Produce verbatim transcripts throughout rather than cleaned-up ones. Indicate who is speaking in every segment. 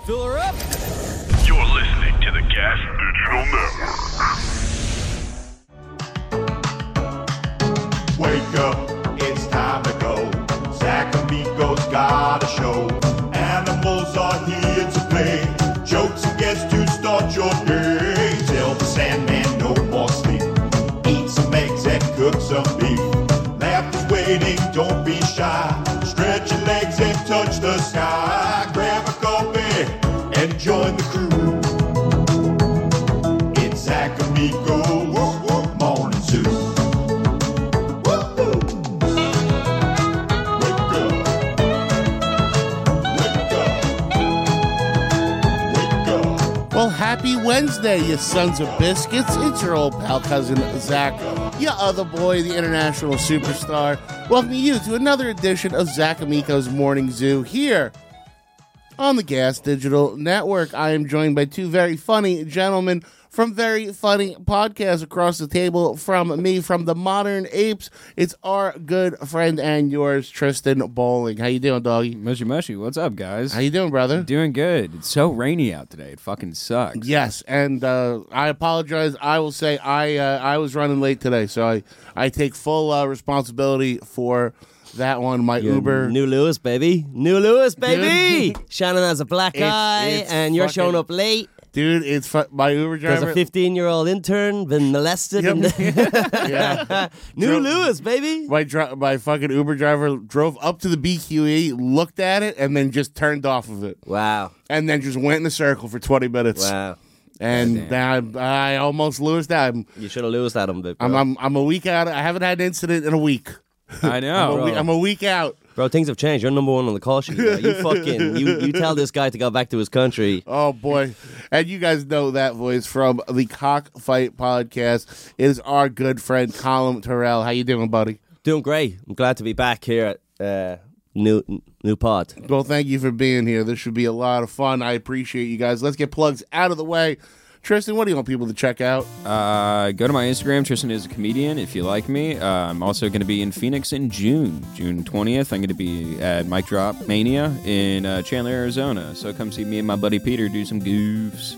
Speaker 1: Fill her up.
Speaker 2: You're listening to the Gas Digital Network.
Speaker 3: Wake up, it's time to go. Zach Amico's got a show. Animals are here to play. Jokes and guests to start your day. Tell the Sandman no more sleep. Eat some eggs and cook some beef. Laughter's waiting, don't be shy. Stretch your legs and touch the sky. Grab a coffee and join the crew. It's Zach Amico's Morning Zoo. Woo-hoo. Wake up. Wake up. Wake up.
Speaker 4: Well, happy Wednesday, you sons of biscuits. It's your old pal cousin, Zach, your other boy, the international superstar. Welcoming you to another edition of Zach Amico's Morning Zoo here on the Gas Digital Network. I am joined by two very funny gentlemen from very funny podcasts across the table from me, from the Modern Apes. It's our good friend and yours, Tristan Bowling. How you doing, doggy?
Speaker 1: Mushy mushy. What's up, guys?
Speaker 4: How you doing, brother?
Speaker 1: Doing good. It's so rainy out today. It fucking sucks.
Speaker 4: Yes, and uh, I apologize. I will say I uh, I was running late today, so I, I take full uh, responsibility for that one. My
Speaker 5: You're
Speaker 4: Uber.
Speaker 5: New Lewis, baby. New Lewis, baby. Shannon has a black
Speaker 4: It's-
Speaker 5: eye,
Speaker 4: it's
Speaker 5: and you're
Speaker 4: fucking-
Speaker 5: showing up late.
Speaker 4: Dude, it's fu- my Uber
Speaker 5: There's
Speaker 4: driver.
Speaker 5: a fifteen-year-old intern been molested.
Speaker 4: Yep.
Speaker 5: in the-
Speaker 4: Yeah.
Speaker 5: New
Speaker 4: Dro-
Speaker 5: Lewis, baby.
Speaker 4: My, dri- my fucking Uber driver drove up to the B Q E, looked at it, and then just turned off of it.
Speaker 5: Wow.
Speaker 4: And then just went in a circle for twenty minutes.
Speaker 5: Wow.
Speaker 4: And
Speaker 1: Goddamn.
Speaker 4: I, I almost Lewis that. I'm,
Speaker 5: You should have Lewis at him, bro.
Speaker 4: I'm, I'm, I'm a week out. I haven't had an incident in a week.
Speaker 1: I
Speaker 4: I'm,
Speaker 1: know.
Speaker 4: a week I'm a week out.
Speaker 5: Bro, things have changed. You're number one on the call sheet. Bro. You fucking, you, you tell this guy to go back to his country.
Speaker 4: Oh, boy. And you guys know that voice from the Cockfight Podcast. It is our good friend, Colin Terrell. How you doing, buddy?
Speaker 5: Doing great. I'm glad to be back here at uh, New New Pod.
Speaker 4: Well, thank you for being here. This should be a lot of fun. I appreciate you guys. Let's get plugs out of the way. Tristan, what do you want people to check out?
Speaker 1: Uh, go to my Instagram. Tristan is a comedian. If you like me, uh, I'm also going to be in Phoenix in June, June twentieth. I'm going to be at Mic Drop Mania in uh, Chandler, Arizona. So come see me and my buddy Peter do some goofs.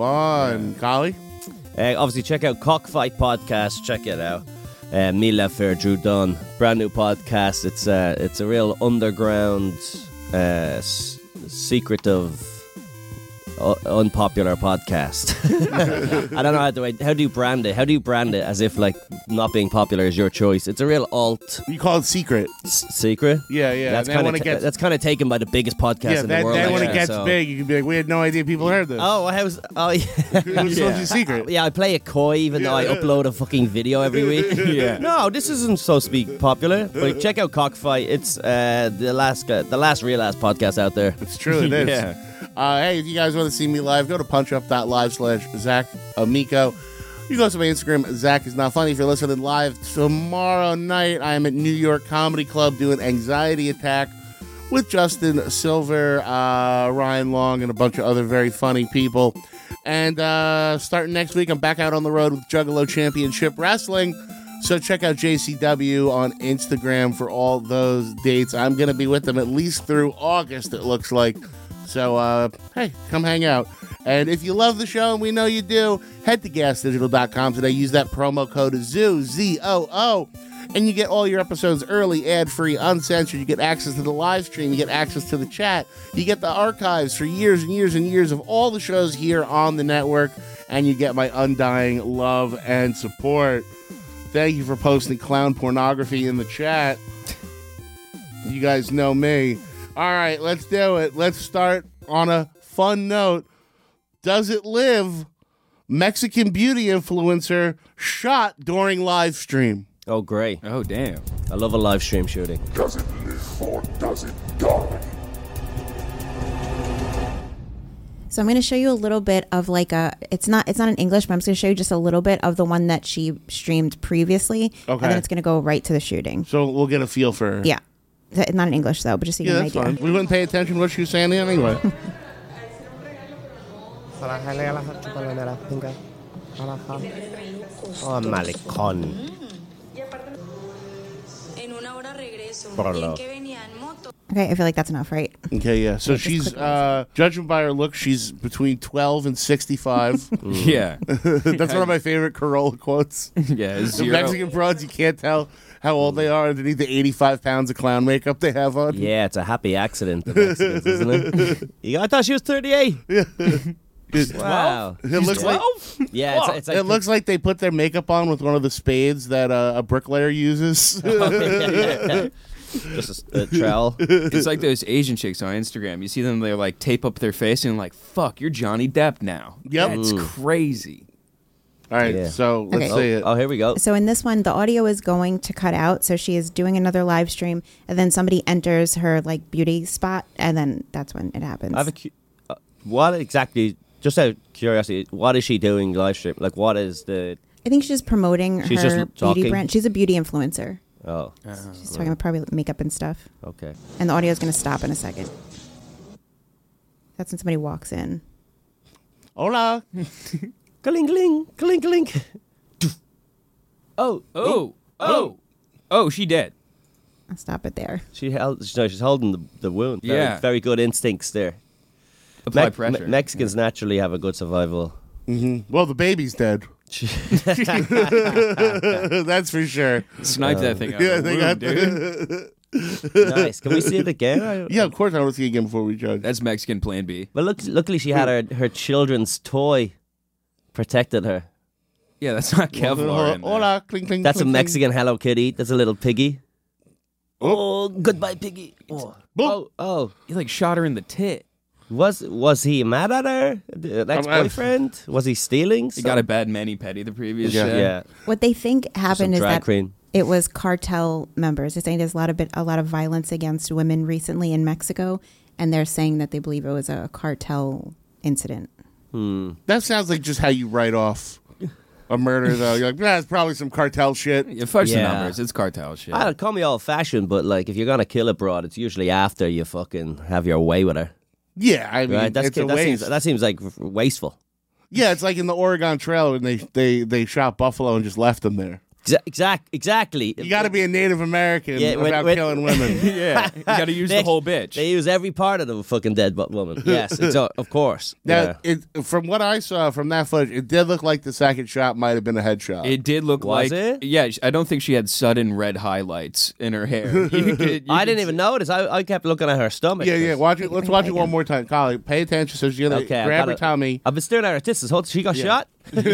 Speaker 4: Fun. Collie?
Speaker 5: Uh, obviously, check out Cockfight Podcast. Check it out. Uh, me, Fair, Drew Dunn. Brand new podcast. It's uh, it's a real underground, uh, s- secretive, uh, unpopular podcast. I don't know how to how do you brand it? How do you brand it as if like not being popular is your choice? It's a real alt
Speaker 4: You call it secret.
Speaker 5: s- secret.
Speaker 4: Yeah, yeah.
Speaker 5: That's
Speaker 4: And then
Speaker 5: kind
Speaker 4: when
Speaker 5: of
Speaker 4: it gets-
Speaker 5: that's kind of taken by the biggest podcast
Speaker 4: Yeah,
Speaker 5: in
Speaker 4: that,
Speaker 5: the world.
Speaker 4: then when it
Speaker 5: actually,
Speaker 4: gets
Speaker 5: so-
Speaker 4: big, you can be like, we had no idea people heard this.
Speaker 5: Oh, I was. Oh, yeah.
Speaker 4: It was supposed to be secret.
Speaker 5: Yeah, I play it coy even though I upload a fucking video every week.
Speaker 1: Yeah.
Speaker 5: No, this isn't supposed to be popular. But check out Cockfight. It's uh, the last uh, the last real ass podcast out there.
Speaker 4: It's true, it is.
Speaker 1: Yeah.
Speaker 4: Uh, hey, if you guys want to see me live, go to punchup.live slash Zach Amico. You go to my Instagram, Zach is Not Funny. If you're listening live tomorrow night, I am at New York Comedy Club doing Anxiety Attack with Justin Silver, uh, Ryan Long, and a bunch of other very funny people. And uh, starting next week, I'm back out on the road with Juggalo Championship Wrestling. So check out J C W on Instagram for all those dates. I'm going to be with them at least through August, it looks like. So, uh, hey, come hang out. And if you love the show, and we know you do, head to gas digital dot com today. Use that promo code ZOO, Z O O, and you get all your episodes early, ad-free, uncensored. You get access to the live stream. You get access to the chat. You get the archives for years and years and years of all the shows here on the network, and you get my undying love and support. Thank you for posting clown pornography in the chat. You guys know me. All right, let's do it. Let's start on a fun note. Does it live? Mexican beauty influencer shot during live stream.
Speaker 5: Oh, great!
Speaker 1: Oh, damn.
Speaker 5: I love a live stream shooting.
Speaker 3: Does it live or does it die?
Speaker 6: So I'm going to show you a little bit of like a, it's not it's not in English, but I'm just going to show you just a little bit of the one that she streamed previously.
Speaker 4: Okay.
Speaker 6: And then it's going to go right to the shooting.
Speaker 4: So we'll get a feel for her.
Speaker 6: Yeah. It's not in English though, but just so you
Speaker 4: Yeah,
Speaker 6: get an
Speaker 4: that's
Speaker 6: idea.
Speaker 4: fine. We wouldn't pay attention to what she was saying anyway.
Speaker 5: Oh, malecón.
Speaker 7: En una hora regreso.
Speaker 6: Okay, I feel like that's enough, right?
Speaker 4: Okay, yeah. So
Speaker 6: Yeah, just
Speaker 4: she's,
Speaker 6: click
Speaker 4: uh, judging by her look, she's between twelve and sixty-five.
Speaker 1: Yeah.
Speaker 4: That's one of my favorite Corolla quotes.
Speaker 1: Yeah.
Speaker 4: The
Speaker 1: Zero.
Speaker 4: Mexican broads, you can't tell how old they are underneath the eighty-five pounds of clown makeup they have on.
Speaker 5: Yeah, it's a happy accident, the Mexicans, isn't it? You- I thought she was thirty-eight. Wow.
Speaker 4: It looks like
Speaker 5: Yeah, it's, it's like
Speaker 4: it looks like they put their makeup on with one of the spades that uh, a bricklayer uses.
Speaker 5: just a, a trowel.
Speaker 1: It's like those Asian chicks on Instagram. You see them, they like tape up their face and like, fuck, you're Johnny Depp now.
Speaker 4: Yep.
Speaker 1: That's crazy.
Speaker 4: All right,
Speaker 5: Yeah.
Speaker 4: so let's
Speaker 6: Okay.
Speaker 4: see it.
Speaker 5: Oh, here we go.
Speaker 6: So in this one, the audio is going to cut out. So she is doing another live stream, and then somebody enters her like beauty spot, and then that's when it happens.
Speaker 5: I have a cu- uh, what exactly? Just out of curiosity, what is she doing live stream? Like, what is the?
Speaker 6: I think she's promoting
Speaker 5: She's
Speaker 6: her
Speaker 5: just
Speaker 6: beauty
Speaker 5: talking?
Speaker 6: brand. She's a beauty influencer.
Speaker 5: Oh,
Speaker 6: She's talking about probably makeup and stuff.
Speaker 5: okay.
Speaker 6: And the audio is going to stop in a second. That's when somebody walks in.
Speaker 4: Hola.
Speaker 5: Cling, cling, cling, cling. Oh,
Speaker 1: Oh, oh, oh, she dead.
Speaker 6: I'll stop it there.
Speaker 5: She held. No, she's holding the, the wound. Very,
Speaker 1: Yeah.
Speaker 5: very good instincts there.
Speaker 1: Apply
Speaker 5: Me-
Speaker 1: pressure.
Speaker 5: Me- Mexicans naturally have a good survival.
Speaker 4: Well, the baby's dead. That's for sure.
Speaker 1: Snipe that thing out
Speaker 4: Yeah,
Speaker 1: of the
Speaker 4: they
Speaker 1: wound,
Speaker 4: got.
Speaker 1: dude.
Speaker 5: Nice. Can we see it again? I-
Speaker 4: Yeah, of course I want to see it again before we judge.
Speaker 1: That's Mexican Plan B.
Speaker 5: Well, look, luckily she had her, her children's toy protected her.
Speaker 1: Yeah, that's not Kevlar. in there.
Speaker 4: Hola, cling, cling.
Speaker 5: That's a
Speaker 4: cling,
Speaker 5: Mexican Hello Kitty. That's a little piggy. Oh, goodbye, piggy. Oh, oh, oh.
Speaker 1: You like shot her in the tit.
Speaker 5: Was was he mad at her? The ex-boyfriend? Was he stealing?
Speaker 1: You got a bad mani petty the previous
Speaker 4: Yeah.
Speaker 1: show.
Speaker 5: Yeah.
Speaker 6: What they think happened is
Speaker 5: drag
Speaker 6: that
Speaker 5: queen.
Speaker 6: it was cartel members. They're saying there's a lot of bit, a lot of violence against women recently in Mexico, and they're saying that they believe it was a cartel incident.
Speaker 4: That sounds like just how you write off a murder, though. You're like, nah, it's probably some cartel shit.
Speaker 1: You fudge the
Speaker 5: Yeah.
Speaker 1: numbers. It's cartel shit.
Speaker 5: I don't call me old-fashioned, but like if you're gonna kill a broad, it's usually after you fucking have your way with her.
Speaker 4: Yeah, I mean,
Speaker 5: Right? That's
Speaker 4: it's a
Speaker 5: that
Speaker 4: waste.
Speaker 5: seems that seems like wasteful.
Speaker 4: Yeah, it's like in the Oregon Trail when they, they, they shot buffalo and just left them there.
Speaker 5: Exa- Exact, exactly.
Speaker 4: You got to be a Native American
Speaker 5: Yeah, when-
Speaker 4: about
Speaker 5: when-
Speaker 4: killing women.
Speaker 1: yeah, you got to use
Speaker 5: They-
Speaker 1: the whole bitch.
Speaker 5: They use every part of the fucking dead bu- woman. Yes, it's, uh, of course.
Speaker 4: Now,
Speaker 5: Yeah.
Speaker 4: it, from what I saw from that footage, it did look like the second shot might have been a headshot.
Speaker 1: It did look
Speaker 5: Was
Speaker 1: like
Speaker 5: it?
Speaker 1: Yeah, I don't think she had sudden red highlights in her hair. You could- you
Speaker 5: I
Speaker 1: could
Speaker 5: didn't
Speaker 1: see-
Speaker 5: even notice. I, I kept looking at her stomach.
Speaker 4: yeah, yeah. Watch it. Let's watch it
Speaker 6: again.
Speaker 4: one more time, Collie. Pay attention. So she's gonna
Speaker 5: Okay, I
Speaker 4: grab her
Speaker 5: gotta-
Speaker 4: tummy.
Speaker 5: I've been staring at her tits. Hold, she got
Speaker 4: Yeah.
Speaker 5: shot.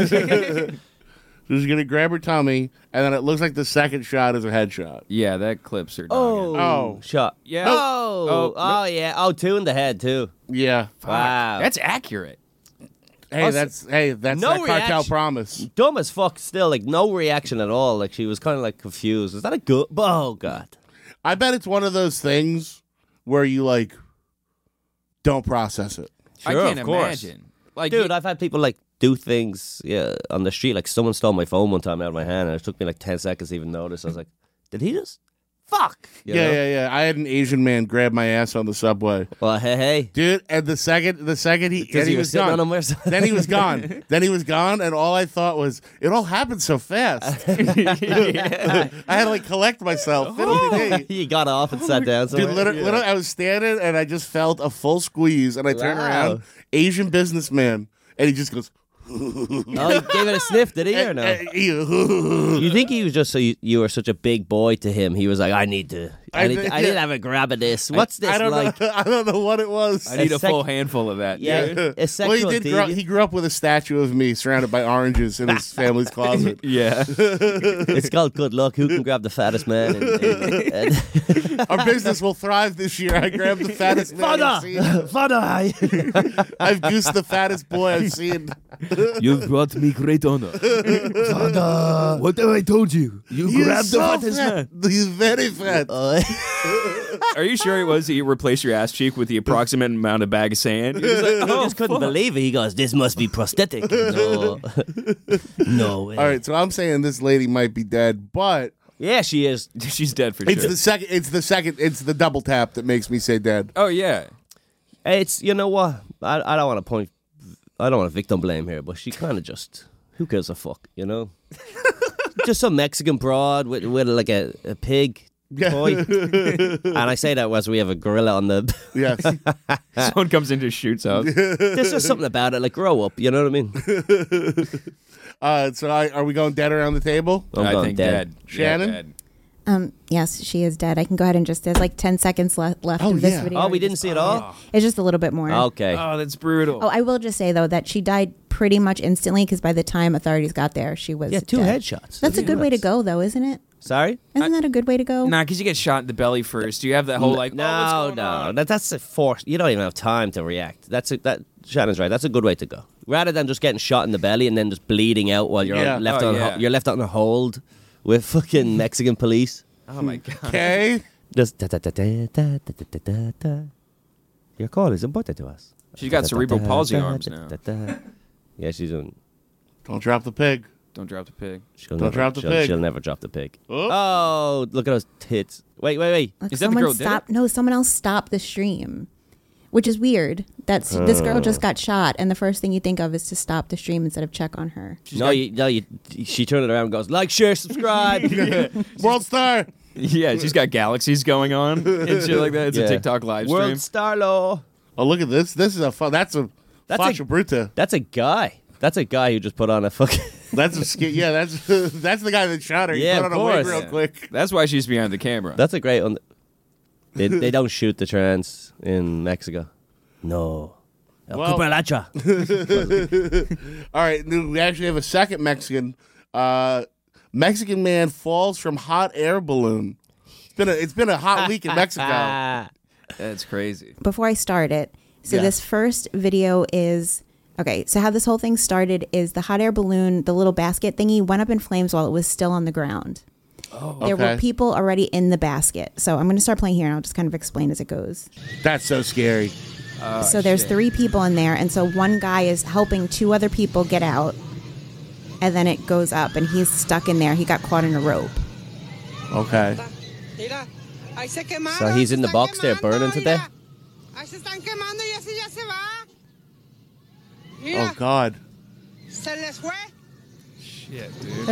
Speaker 4: She's gonna grab her tummy, and then it looks like the second shot is a headshot.
Speaker 1: Yeah, that clips her.
Speaker 5: Oh,
Speaker 1: noggin.
Speaker 4: Oh.
Speaker 5: shot.
Speaker 1: Yeah.
Speaker 5: Oh,
Speaker 1: Oh,
Speaker 5: oh, yeah. Oh, two in the head too.
Speaker 4: Yeah.
Speaker 5: Wow.
Speaker 1: That's accurate.
Speaker 4: Hey,
Speaker 5: Also-
Speaker 4: that's hey, that's
Speaker 5: No
Speaker 4: that cartel
Speaker 5: reaction.
Speaker 4: promise.
Speaker 5: Dumb as fuck. Still, like no reaction at all. Like she was kind of like confused. Is that a good? Oh god.
Speaker 4: I bet it's one of those things where you like don't process it.
Speaker 1: I
Speaker 5: Sure,
Speaker 1: can't
Speaker 5: of course.
Speaker 1: imagine. Like,
Speaker 5: Dude,
Speaker 1: you-
Speaker 5: I've had people like do things yeah on the street. Like someone stole my phone one time out of my hand, and it took me like ten seconds to even notice. I was like, did he just? Fuck. You
Speaker 4: yeah,
Speaker 5: know?
Speaker 4: yeah, yeah. I had an Asian man grab my ass on the subway,
Speaker 5: Well, hey, hey.
Speaker 4: dude. And the second, the second he,
Speaker 5: Because
Speaker 4: and he
Speaker 5: you were
Speaker 4: was
Speaker 5: sitting
Speaker 4: gone.
Speaker 5: on him or something.
Speaker 4: Then he was gone. Then he was gone, and all I thought was, it all happened so fast. I had to like collect myself. Fiddle-dee-dee.
Speaker 5: He got off and sat down.
Speaker 4: Dude,
Speaker 5: somewhere.
Speaker 4: literally, literally, I was standing, and I just felt a full squeeze, and I turned
Speaker 5: Wow.
Speaker 4: around, Asian businessman, and he just goes.
Speaker 5: Oh, he gave it a sniff, did he, or no?
Speaker 4: "Eh, eh,
Speaker 5: You think he was just so you, you were such a big boy to him? He was like, I need to, I
Speaker 4: I
Speaker 5: need,
Speaker 4: think-
Speaker 5: to, I need to
Speaker 4: yeah.
Speaker 5: have a grab of this. What's this
Speaker 4: I don't
Speaker 5: like?
Speaker 4: know. I don't know what it was.
Speaker 1: I need
Speaker 5: a
Speaker 1: a
Speaker 5: sec-
Speaker 1: full handful of that.
Speaker 5: Yeah,
Speaker 1: dude.
Speaker 5: a
Speaker 4: well, he
Speaker 5: sexual
Speaker 4: did. Grow,
Speaker 5: deviant.
Speaker 4: he grew up with a statue of me surrounded by oranges in his family's closet.
Speaker 1: Yeah.
Speaker 5: It's called good luck. Who can grab the fattest man? And, and, and
Speaker 4: Our business will thrive this year. I grabbed the fattest man I've seen.
Speaker 5: Father, father.
Speaker 4: I've goosed the fattest boy I've seen.
Speaker 1: You've brought me great honor.
Speaker 5: Father.
Speaker 1: What have I told you? You
Speaker 4: He's so fat. He's very fat.
Speaker 1: Are you sure it was he replaced your ass cheek with the approximate amount of bag of sand? He was like,
Speaker 5: He
Speaker 1: oh,
Speaker 5: just couldn't
Speaker 1: fuck.
Speaker 5: believe it. He goes, "This must be prosthetic." No, no way.
Speaker 4: All right, so I'm saying this lady might be dead, but
Speaker 5: Yeah, she is.
Speaker 1: She's dead for
Speaker 4: it's
Speaker 1: sure.
Speaker 4: the second. It's the second. It's the double tap that makes me say dead.
Speaker 1: Oh, yeah.
Speaker 5: It's you know what? I I don't want to point. I don't want to victim blame here, but she kind of just. Who gives a fuck? You know. Just some Mexican broad with with like a, a pig toy. And I say that as we have a gorilla on the.
Speaker 4: Yes.
Speaker 1: Someone comes in and shoots up.
Speaker 5: There's just something about it. Like, grow up. You know what I mean?
Speaker 4: Uh, so I, are we going dead around the table?
Speaker 5: I'm
Speaker 1: I
Speaker 5: going
Speaker 1: think
Speaker 5: dead.
Speaker 1: dead.
Speaker 4: Shannon?
Speaker 1: Yeah, dead.
Speaker 6: Um, yes, she is dead. I can go ahead and just, there's like ten seconds le- left
Speaker 4: Oh,
Speaker 6: of this
Speaker 4: yeah.
Speaker 6: video.
Speaker 5: Oh, we didn't see it all?
Speaker 6: It's just a little bit more.
Speaker 5: Okay.
Speaker 1: Oh, that's brutal.
Speaker 6: Oh, I will just say, though, that she died pretty much instantly because by the time authorities got there, she was
Speaker 5: Yeah, two
Speaker 6: dead.
Speaker 5: headshots.
Speaker 6: That's a
Speaker 5: Yeah.
Speaker 6: good way to go, though, isn't it?
Speaker 5: Sorry?
Speaker 6: Isn't that a good way to go?
Speaker 1: Nah, because you get shot in the belly first. You have that whole like,
Speaker 5: no,
Speaker 1: oh, what's going
Speaker 5: no,
Speaker 1: on?
Speaker 5: that, that's a force. You don't even have time to react. That's a, that. Shannon's right. That's a good way to go. Rather than just getting shot in the belly and then just bleeding out while you're
Speaker 4: Yeah.
Speaker 5: on, left
Speaker 1: Oh,
Speaker 5: on
Speaker 1: yeah.
Speaker 5: you're left on a hold with fucking Mexican police.
Speaker 1: Oh my god.
Speaker 4: Okay.
Speaker 5: Just da da da da da da da da da. Your call is important to us.
Speaker 1: She's got cerebral
Speaker 5: Da, da,
Speaker 1: palsy
Speaker 5: da,
Speaker 1: arms
Speaker 5: da,
Speaker 1: now.
Speaker 5: da, da. Yeah, she's doing.
Speaker 4: Don't drop the pig.
Speaker 1: Don't drop the pig.
Speaker 5: She'll
Speaker 4: Don't
Speaker 5: never,
Speaker 4: drop the
Speaker 5: she'll,
Speaker 4: pig.
Speaker 5: She'll never drop the pig.
Speaker 4: Oh.
Speaker 5: Oh, look at those tits. Wait, wait, wait.
Speaker 6: Like
Speaker 1: Is that the
Speaker 6: someone
Speaker 1: girl did
Speaker 6: stopped, No, someone else stopped the stream, which is weird. That's this girl just got shot, and the first thing you think of is to stop the stream instead of check on her.
Speaker 5: no, you, no, you. She turned it around and goes, like, share, subscribe.
Speaker 4: World star.
Speaker 1: Yeah, she's got galaxies going on and shit like that. It's
Speaker 5: Yeah.
Speaker 1: a TikTok live stream.
Speaker 5: World Star Law.
Speaker 4: Oh, look at this. This is a fun. That's a
Speaker 5: That's
Speaker 4: Facia
Speaker 5: a-
Speaker 4: Bruta.
Speaker 5: That's a guy. That's a guy who just put on a fucking.
Speaker 4: That's a ski. Yeah, that's that's the guy that shot her. He
Speaker 5: Yeah,
Speaker 4: put
Speaker 5: of
Speaker 4: on a wig
Speaker 5: course.
Speaker 4: real
Speaker 1: Yeah.
Speaker 4: quick.
Speaker 1: That's why she's behind the camera.
Speaker 5: That's a great one. They, they don't shoot the trans in Mexico. No. El
Speaker 4: Well-
Speaker 5: Cucaracha.
Speaker 4: All right, now we actually have a second Mexican. Uh, Mexican man falls from hot air balloon. It's been a it's been a hot week in Mexico.
Speaker 5: Ah.
Speaker 1: That's crazy.
Speaker 6: Before I start it, so
Speaker 4: Yeah.
Speaker 6: this first video is okay. So how this whole thing started is the hot air balloon, the little basket thingy, went up in flames while it was still on the ground. Oh, there
Speaker 4: Okay.
Speaker 6: were people already in the basket. So I'm going to start playing here, and I'll just kind of explain as it goes.
Speaker 4: That's so scary.
Speaker 6: so there's
Speaker 1: shit.
Speaker 6: three people in there, and so one guy is helping two other people get out, and then it goes up, and he's stuck in there. He got caught in a rope.
Speaker 4: Okay.
Speaker 7: Mira, ahí se quemaron,
Speaker 5: So he's
Speaker 7: se
Speaker 5: in the
Speaker 7: están
Speaker 5: box there
Speaker 7: quemando,
Speaker 5: burning to
Speaker 7: mira.
Speaker 5: death?
Speaker 7: Ahí se están quemando y así ya se va.
Speaker 4: Oh
Speaker 7: Mira,
Speaker 4: God.
Speaker 7: se les fue.
Speaker 1: Shit, dude.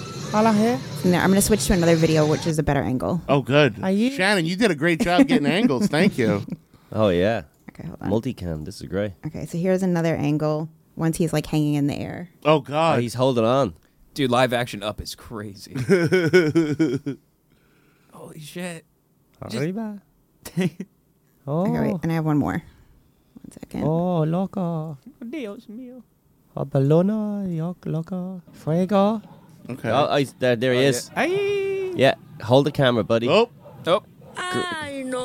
Speaker 6: And there, I'm going to switch to another video, which is a better angle.
Speaker 4: Oh, good. Shannon, you did a great job getting angles. Thank you.
Speaker 5: Oh, yeah.
Speaker 6: Okay, hold on.
Speaker 5: Multicam. This is great.
Speaker 6: Okay, so here's another angle once he's like hanging in the air.
Speaker 4: Oh
Speaker 5: Oh,
Speaker 4: God.
Speaker 5: he's holding on.
Speaker 1: Dude, live action up is crazy. Holy shit.
Speaker 5: Arriba. oh,
Speaker 6: Okay, wait, and I have one more. One second.
Speaker 5: oh, loco. Dios mío. Oh, balona, yo, loco. Fuego.
Speaker 4: Okay.
Speaker 5: Oh, I, there, there he is. Yeah, hold the camera, buddy.
Speaker 4: Oh.
Speaker 1: Oh,
Speaker 7: Ay, no.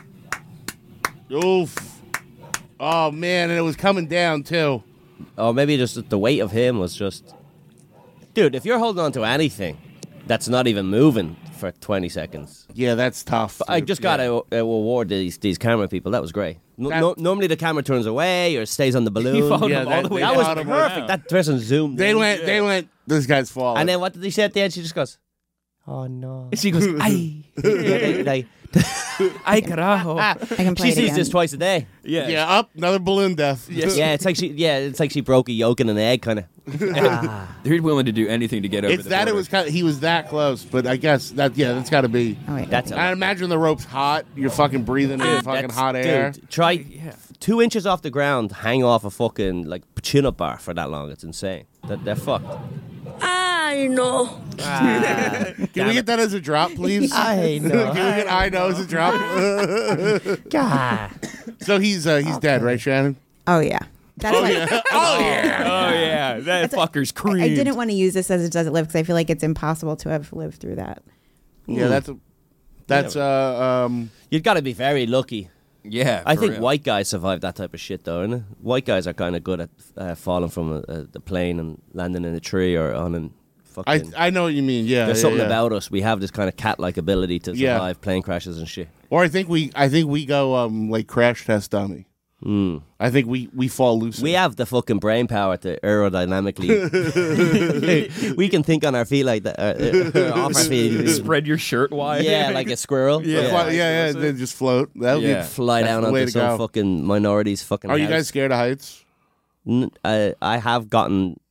Speaker 4: Oof. Oh man, and it was coming down too.
Speaker 5: Or maybe just the weight of him was just... Dude, if you're holding on to anything that's not even moving for twenty seconds...
Speaker 4: Yeah, that's tough.
Speaker 5: I
Speaker 4: dude.
Speaker 5: just got
Speaker 4: Yeah.
Speaker 5: to uh, award these these camera people. That was great. No,
Speaker 4: That-
Speaker 5: no, normally the camera turns away or stays on the balloon.
Speaker 1: followed
Speaker 4: Yeah,
Speaker 1: him all
Speaker 4: that-
Speaker 1: the way
Speaker 4: they
Speaker 5: that
Speaker 1: down.
Speaker 5: was
Speaker 4: followed him
Speaker 5: perfect.
Speaker 1: around.
Speaker 5: That person zoomed
Speaker 4: They
Speaker 5: in.
Speaker 4: went. They went. This guy's falling.
Speaker 5: And then what did they say at the end? She just goes, oh, no.
Speaker 1: she goes, ay,
Speaker 5: They- they-
Speaker 1: ay, carajo.
Speaker 6: I can play
Speaker 5: she
Speaker 6: it
Speaker 5: sees
Speaker 6: again.
Speaker 5: this twice a day.
Speaker 1: Yeah.
Speaker 4: yeah, up another balloon death.
Speaker 1: Yes.
Speaker 5: Yeah, it's like she. Yeah, it's like she broke a yolk in an egg, kind of.
Speaker 1: They're willing to do anything to get over
Speaker 4: It's
Speaker 1: the
Speaker 4: that it
Speaker 1: border.
Speaker 4: was kind of, he was that close, but I guess that yeah, that's got to be.
Speaker 6: Oh, wait.
Speaker 5: That's a
Speaker 4: I imagine the rope's hot. You're fucking breathing in fucking
Speaker 5: That's-
Speaker 4: hot air.
Speaker 5: Dude, try
Speaker 1: Yeah.
Speaker 5: two inches off the ground, hang off a fucking like chin-up bar for that long. It's insane. That they're fucked.
Speaker 7: Ay, no.
Speaker 4: Can we get that as a drop, please?
Speaker 5: I know.
Speaker 4: Can we get I know as a drop?
Speaker 5: God.
Speaker 4: So he's uh, he's dead, right, Shannon?
Speaker 6: Oh, yeah. That's why
Speaker 4: Oh yeah.
Speaker 1: Oh, yeah. That fucker's creamed.
Speaker 6: I didn't want to use this as it doesn't live because I feel like it's impossible to have lived through that.
Speaker 4: Yeah, that's a, that's uh um
Speaker 5: You've got to be very lucky.
Speaker 1: Yeah.
Speaker 5: I
Speaker 1: for
Speaker 5: think
Speaker 1: real.
Speaker 5: white guys survive that type of shit, though. Innit? White guys are kind of good at uh, falling from a, a, the plane and landing in a tree or on a
Speaker 4: I
Speaker 5: fucking.
Speaker 4: I know what you mean. Yeah,
Speaker 5: There's
Speaker 4: yeah,
Speaker 5: something
Speaker 4: yeah.
Speaker 5: about us. We have this kind of cat-like ability to
Speaker 4: Yeah.
Speaker 5: survive plane crashes and shit.
Speaker 4: Or I think we I think we go um like crash test dummy.
Speaker 5: Mm.
Speaker 4: I think we we fall loose.
Speaker 5: We have the fucking brain power to aerodynamically. we can think on our feet like that. Uh, uh, off our feet.
Speaker 1: Spread your shirt wide.
Speaker 5: Yeah, like a squirrel.
Speaker 1: Yeah.
Speaker 4: yeah, yeah, yeah, then just float. That would
Speaker 1: Yeah.
Speaker 4: be
Speaker 5: Fly
Speaker 4: That's
Speaker 5: down
Speaker 4: the way
Speaker 5: onto
Speaker 4: to
Speaker 5: some
Speaker 4: go.
Speaker 5: fucking minorities fucking
Speaker 4: Are you
Speaker 5: house.
Speaker 4: guys scared of heights?
Speaker 5: N- I, I have gotten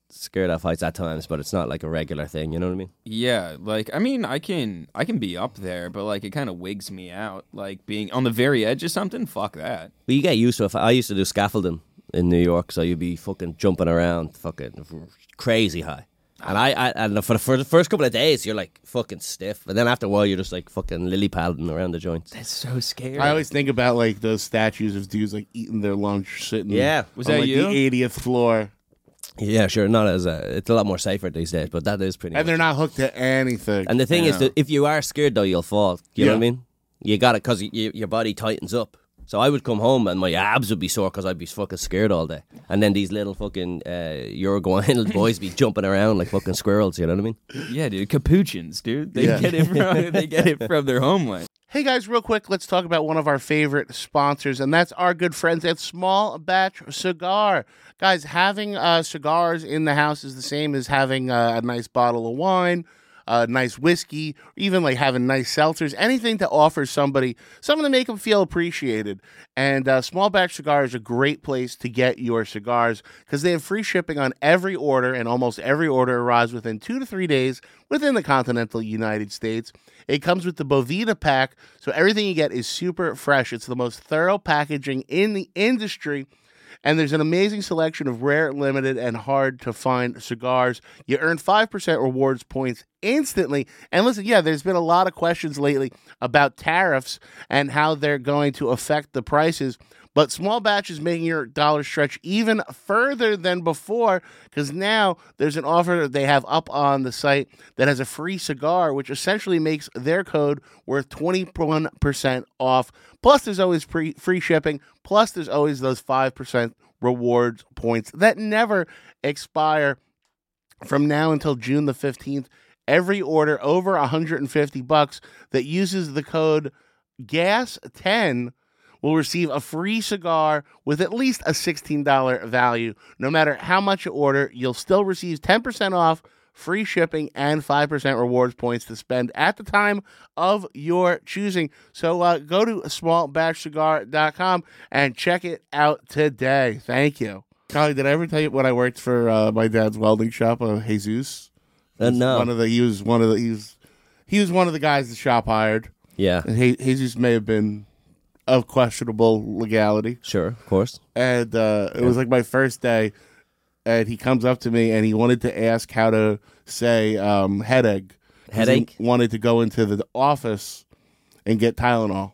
Speaker 5: scared of heights at times, but it's not like a regular thing. You know what I mean?
Speaker 1: Yeah, like I mean, I can I can be up there, but like it kind of wigs me out. Like being on the very edge of something, fuck that.
Speaker 5: But you get used to it. I used to do scaffolding in New York, so you'd be fucking jumping around, fucking crazy high. And I, I and for the, for the first couple of days, you're like fucking stiff, and then after a while, you're just like fucking lily padding around the joints.
Speaker 1: That's so scary.
Speaker 4: I always think about like those statues of dudes like eating their lunch, sitting.
Speaker 5: Yeah.
Speaker 1: Was
Speaker 4: on,
Speaker 1: that
Speaker 4: like,
Speaker 1: you?
Speaker 4: the eightieth floor,
Speaker 5: Yeah, sure. Not as a, it's a lot more safer these days, but that is pretty.
Speaker 4: and
Speaker 5: much
Speaker 4: they're not hooked to anything.
Speaker 5: And the thing
Speaker 1: I
Speaker 5: is
Speaker 1: know.
Speaker 5: that if you are scared, though, you'll fall. You know
Speaker 4: Yeah.
Speaker 5: what I mean? You got it because you, your body tightens up. So I would come home and my abs would be sore because I'd be fucking scared all day. And then these little fucking uh, Uruguayan boys be jumping around like fucking squirrels. You know what I mean?
Speaker 1: Yeah, dude, capuchins, dude. They
Speaker 4: Yeah.
Speaker 1: get it from they get it from their homeland.
Speaker 4: Hey guys, real quick, let's talk about one of our favorite sponsors, and that's our good friends at Small Batch Cigar. Guys, having uh, cigars in the house is the same as having uh, a nice bottle of wine, a nice whiskey, even like having nice seltzers, anything to offer somebody, something to make them feel appreciated. And uh, Small Batch Cigar is a great place to get your cigars because they have free shipping on every order, and almost every order arrives within two to three days within the continental United States. It comes with the Bovita pack, so everything you get is super fresh. It's the most thorough packaging in the industry, and there's an amazing selection of rare, limited, and hard-to-find cigars. You earn five percent rewards points instantly. And listen, yeah, there's been a lot of questions lately about tariffs and how they're going to affect the prices. But Small Batch is making your dollar stretch even further than before because now there's an offer that they have up on the site that has a free cigar, which essentially makes their code worth twenty-one percent off. Plus, there's always pre- free shipping. Plus, there's always those five percent rewards points that never expire. From now until June the fifteenth, every order over one hundred fifty bucks that uses the code G A S ten will receive a free cigar with at least a sixteen dollars value. No matter how much you order, you'll still receive ten percent off, free shipping, and five percent rewards points to spend at the time of your choosing. So uh, go to small batch cigar dot com and check it out today. Thank you. Collie, did I ever tell you when I worked for uh, my dad's welding shop, uh, Jesus?
Speaker 5: Uh, no.
Speaker 4: One of the, he was one of the, he was, he was one of the guys the shop hired.
Speaker 5: Yeah.
Speaker 4: And Je- Jesus may have been of questionable legality.
Speaker 5: Sure, of course.
Speaker 4: And uh, it was like my first day, and he comes up to me and he wanted to ask how to say um, headache. 'Cause
Speaker 5: Headache?
Speaker 4: He wanted to go into the office and get Tylenol.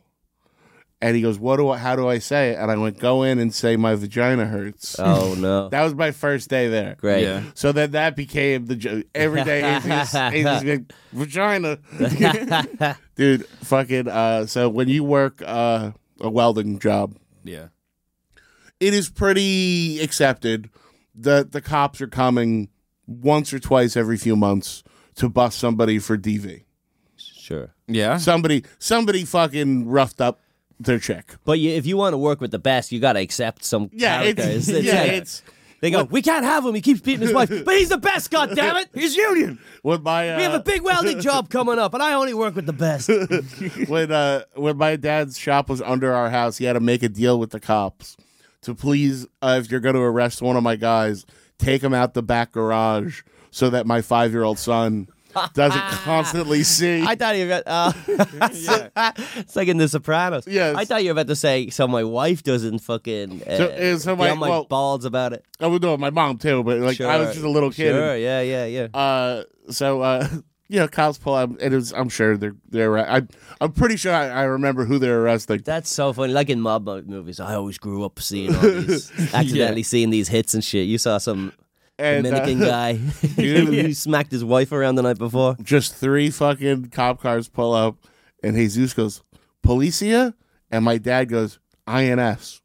Speaker 4: And he goes, "What do I, how do I say it?" And I went, "Go in and say my vagina hurts."
Speaker 5: Oh, no.
Speaker 4: That was my first day there.
Speaker 5: Great.
Speaker 1: Yeah.
Speaker 4: So then that became the joke. Every day, Jesus, Jesus, like, vagina. Dude, fucking, uh, so when you work uh, a welding job,
Speaker 1: Yeah.
Speaker 4: it is pretty accepted that the cops are coming once or twice every few months to bust somebody for D V.
Speaker 5: Sure.
Speaker 1: Yeah.
Speaker 4: Somebody, somebody fucking roughed up their chick.
Speaker 5: But you, if you want to work with the best, you got to accept some
Speaker 4: Yeah, it's,
Speaker 5: characters. It's
Speaker 4: yeah,
Speaker 5: like-
Speaker 4: it's
Speaker 5: they go, we can't have him. He keeps beating his wife. But he's the best, goddammit. He's union.
Speaker 4: when my uh,
Speaker 5: We have a big welding job coming up, and I only work with the best.
Speaker 4: when uh when my dad's shop was under our house, he had to make a deal with the cops to please, uh, if you're going to arrest one of my guys, take him out the back garage so that my five year old son doesn't constantly see.
Speaker 5: I thought you were about, uh, it's like in The Sopranos.
Speaker 4: Yes.
Speaker 5: I thought you were about to say, so my wife doesn't fucking uh,
Speaker 4: So- uh, so
Speaker 5: be
Speaker 4: my-
Speaker 5: on my
Speaker 4: well-
Speaker 5: balls about it.
Speaker 4: I would know my mom too, but like I was
Speaker 5: Sure.
Speaker 4: just a little kid.
Speaker 5: Sure, yeah, yeah, yeah.
Speaker 4: Uh, so uh, you know, cops pull up, and it was, I'm sure they're they're. I I'm pretty sure I, I remember who they're arresting.
Speaker 5: That's so funny. Like in mob mo- movies, I always grew up seeing all these, accidentally seeing these hits and shit. You saw some
Speaker 4: And, uh,
Speaker 5: Dominican guy who smacked his wife around the night before.
Speaker 4: Just three fucking cop cars pull up, and Jesus goes, "Policia," and my dad goes, "I N S."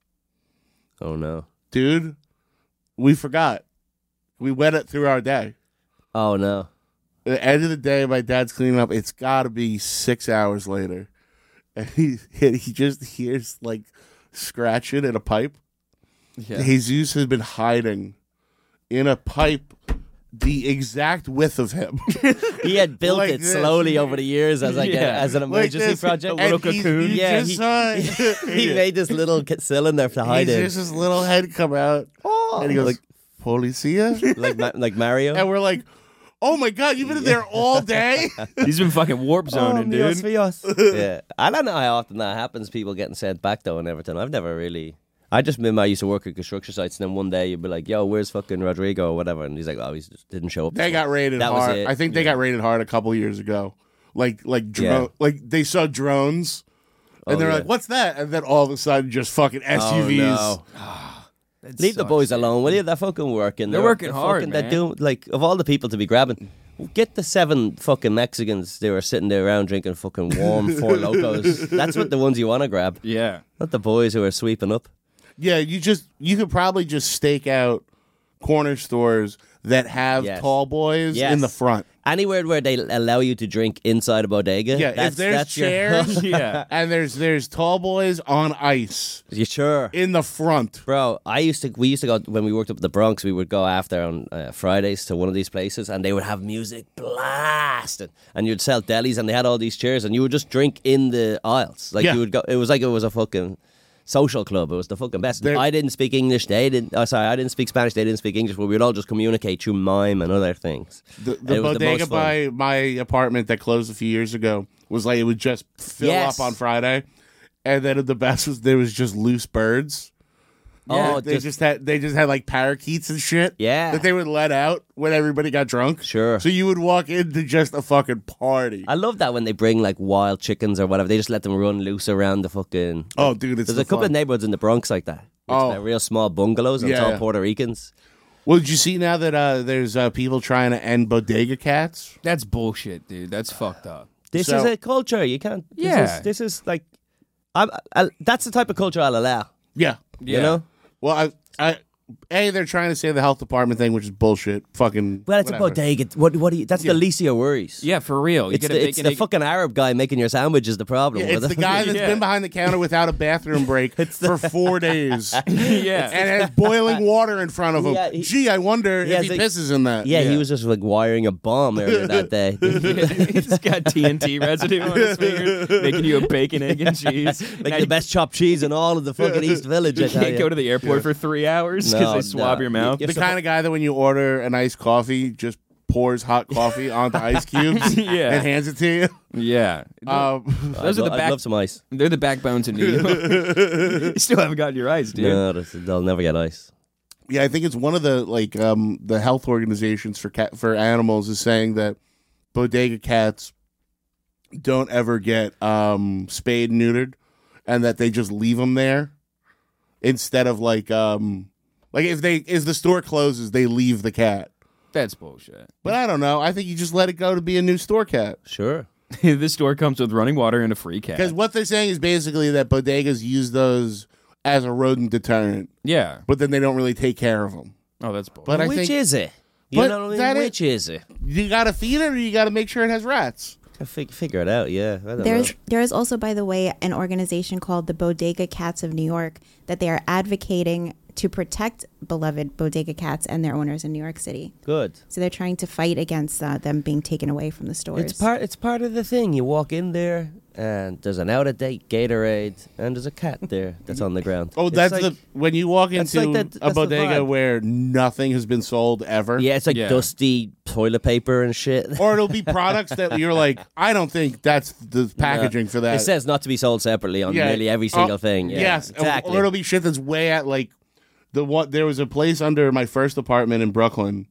Speaker 5: Oh no.
Speaker 4: Dude, we forgot. We went it through our day.
Speaker 5: Oh no.
Speaker 4: At the end of the day, my dad's cleaning up. It's got to be six hours later, and he he just hears like scratching in a pipe.
Speaker 1: Yeah.
Speaker 4: Jesus has been hiding in a pipe the exact width of him.
Speaker 5: He had built
Speaker 4: Like
Speaker 5: it
Speaker 4: this.
Speaker 5: slowly over the years as like a,
Speaker 1: Yeah.
Speaker 5: as an
Speaker 4: Like
Speaker 5: emergency
Speaker 4: this.
Speaker 5: project.
Speaker 4: And
Speaker 1: little
Speaker 4: he's-
Speaker 1: cocoon.
Speaker 4: you
Speaker 5: Yeah,
Speaker 4: just
Speaker 5: he-
Speaker 4: saw it.
Speaker 5: He made this little ki- cylinder to hide
Speaker 4: He's
Speaker 5: in.
Speaker 4: just his little head come out,
Speaker 5: Oh,
Speaker 4: and he goes,
Speaker 5: like,
Speaker 4: policia?
Speaker 5: like Ma- like Mario.
Speaker 4: And we're like, oh my God, you've been in there all day?
Speaker 1: He's been fucking warp zoning, dude.
Speaker 5: Dios míos. Yeah, I don't know how often that happens. People getting sent back though in Everton. I've never really. I just remember I used to work at construction sites, and then one day you'd be like, "Yo, where's fucking Rodrigo or whatever?" And he's like, "Oh, he just didn't show up."
Speaker 4: They got raided
Speaker 5: That was
Speaker 4: hard.
Speaker 5: it.
Speaker 4: I think they got raided hard a couple years ago. Like like drone,
Speaker 5: Yeah.
Speaker 4: like they saw drones, and
Speaker 5: Oh,
Speaker 4: they're
Speaker 5: yeah.
Speaker 4: like, "What's that?" And then all of a sudden, just fucking S U Vs.
Speaker 5: Oh, no. Leave the boys alone, will you? They're fucking working.
Speaker 1: They're working hard,
Speaker 5: fucking,
Speaker 1: man.
Speaker 5: They're doing, like, of all the people to be grabbing, get the seven fucking Mexicans they were sitting there around drinking fucking warm Four Locos. That's what the ones you want to grab.
Speaker 1: Yeah.
Speaker 5: Not the boys who are sweeping up.
Speaker 4: Yeah, you just you could probably just stake out corner stores that have
Speaker 5: Yes.
Speaker 4: tall boys
Speaker 5: Yes.
Speaker 4: in the front.
Speaker 5: Anywhere where they allow you to drink inside a bodega.
Speaker 4: Yeah,
Speaker 5: that's,
Speaker 4: if there's
Speaker 5: that's your-
Speaker 4: chairs
Speaker 1: Yeah.
Speaker 4: and there's there's tall boys on ice
Speaker 5: you sure?
Speaker 4: in the front.
Speaker 5: Bro, I used to. We used to go when we worked up at the Bronx. We would go after on uh, Fridays to one of these places, and they would have music blasting, and you'd sell delis, and they had all these chairs, and you would just drink in the aisles. Like
Speaker 4: Yeah.
Speaker 5: you would go. It was like it was a fucking social club. It was the fucking best.
Speaker 4: There-
Speaker 5: I didn't speak English. They didn't. Oh, sorry, I didn't speak Spanish. They didn't speak English. But we would all just communicate through mime and other things.
Speaker 4: The,
Speaker 5: It
Speaker 4: the
Speaker 5: was the
Speaker 4: bodega
Speaker 5: most fun.
Speaker 4: by my apartment that closed a few years ago was like it would just fill
Speaker 5: Yes.
Speaker 4: up on Friday, and then the best was there was just loose birds.
Speaker 5: Oh,
Speaker 4: they
Speaker 5: just-
Speaker 4: just, had they just had like parakeets and shit.
Speaker 5: Yeah.
Speaker 4: that they would let out when everybody got drunk.
Speaker 5: Sure.
Speaker 4: So you would walk into just a fucking party.
Speaker 5: I love that when they bring like wild chickens or whatever. They just let them run loose around the fucking.
Speaker 4: Oh, dude, it's
Speaker 5: There's
Speaker 4: the
Speaker 5: a couple
Speaker 4: fun.
Speaker 5: of neighborhoods in the Bronx like that. It's
Speaker 4: Oh.
Speaker 5: like real small bungalows, and it's
Speaker 4: Yeah.
Speaker 5: all Puerto Ricans.
Speaker 4: Well, did you see now that uh, there's uh, people trying to end bodega cats?
Speaker 1: That's bullshit, dude. That's fucked up.
Speaker 5: This
Speaker 4: So-
Speaker 5: is a culture. You can't. This
Speaker 1: Yeah.
Speaker 5: Is, this is like. I'm, I, that's the type of culture I'll allow.
Speaker 4: Yeah.
Speaker 1: Yeah.
Speaker 5: You know.
Speaker 4: Well, I, I, a they're trying to say the health department thing, which is bullshit. Fucking.
Speaker 5: Well, it's
Speaker 4: whatever.
Speaker 5: a bodega. What? What do you? That's
Speaker 4: Yeah.
Speaker 5: the least of your worries.
Speaker 1: Yeah, for real. You
Speaker 5: It's
Speaker 1: gotta
Speaker 5: the,
Speaker 1: make
Speaker 5: it's
Speaker 1: it
Speaker 5: the
Speaker 1: a-
Speaker 5: fucking Arab guy making your sandwich is the problem.
Speaker 4: Yeah, it's
Speaker 5: with
Speaker 4: the
Speaker 5: it.
Speaker 4: guy that's
Speaker 1: Yeah.
Speaker 4: been behind the counter without a bathroom break for four days and
Speaker 1: Yeah.
Speaker 4: has boiling water in front of him.
Speaker 5: Yeah, he-
Speaker 4: Gee, I wonder
Speaker 5: he
Speaker 4: if
Speaker 5: has
Speaker 4: he
Speaker 5: a-
Speaker 4: pisses in that.
Speaker 5: Yeah, he
Speaker 1: Yeah.
Speaker 5: was just like wiring a bomb earlier that day.
Speaker 1: He's got T N T residue on his fingers, making you a bacon, egg, and cheese.
Speaker 5: like
Speaker 1: Now
Speaker 5: the
Speaker 1: you
Speaker 5: best chopped cheese in all of the fucking East Village. I
Speaker 1: You
Speaker 5: tell
Speaker 1: can't
Speaker 5: you.
Speaker 1: go to the airport for three hours because
Speaker 5: No,
Speaker 1: they swab
Speaker 5: no.
Speaker 1: your mouth.
Speaker 5: You-
Speaker 4: The kind of guy that when you order an iced coffee, just pours hot coffee onto ice cubes
Speaker 1: Yeah.
Speaker 4: and hands it to you.
Speaker 1: Yeah.
Speaker 4: Um,
Speaker 1: Those
Speaker 5: I'd
Speaker 1: are the
Speaker 5: lo- I'd
Speaker 1: back.
Speaker 5: love some ice.
Speaker 1: They're the backbones of New York. You still haven't gotten your ice, dude.
Speaker 5: No, that's- they'll never get ice.
Speaker 4: yeah, I think it's one of the like um, the health organizations for cat for animals is saying that bodega cats don't ever get um, spayed and neutered, and that they just leave them there instead of like um, like if they if the store closes, they leave the cat.
Speaker 1: That's bullshit.
Speaker 4: But I don't know. I think you just let it go to be a new store cat.
Speaker 5: Sure.
Speaker 1: This store comes with running water and a free cat.
Speaker 4: Because what they're saying is basically that bodegas use those as a rodent deterrent,
Speaker 1: Yeah.
Speaker 4: but then they don't really take care of them.
Speaker 1: Oh, that's bullshit.
Speaker 4: But I
Speaker 5: Which
Speaker 4: think
Speaker 5: is it? You
Speaker 4: But
Speaker 5: know what I mean?
Speaker 4: that is-
Speaker 5: Which is it?
Speaker 4: you got to feed it or you got to make sure it has rats.
Speaker 5: I fig- figure it out. Yeah. I don't
Speaker 6: There's
Speaker 5: know.
Speaker 6: there is also, by the way, an organization called the Bodega Cats of New York that they are advocating to protect beloved bodega cats and their owners in New York City.
Speaker 5: Good.
Speaker 6: So they're trying to fight against uh, them being taken away from the stores.
Speaker 5: It's part. It's part of the thing. You walk in there, and there's an out-of-date Gatorade, and there's a cat there that's on the ground.
Speaker 4: Oh,
Speaker 5: It's
Speaker 4: that's
Speaker 5: like-
Speaker 4: the when you walk
Speaker 5: that's
Speaker 4: into
Speaker 5: like that-
Speaker 4: a
Speaker 5: that's the
Speaker 4: bodega
Speaker 5: vibe.
Speaker 4: where nothing has been sold ever.
Speaker 5: Yeah, it's like
Speaker 1: Yeah.
Speaker 5: dusty toilet paper and shit.
Speaker 4: Or it'll be products that you're like, I don't think that's the packaging for that.
Speaker 5: It says not to be sold separately on
Speaker 4: Yeah.
Speaker 5: nearly every single
Speaker 4: Oh,
Speaker 5: thing. Yeah,
Speaker 4: yes,
Speaker 5: exactly.
Speaker 4: Or it'll be shit that's way at like the one. There was a place under my first apartment in Brooklyn,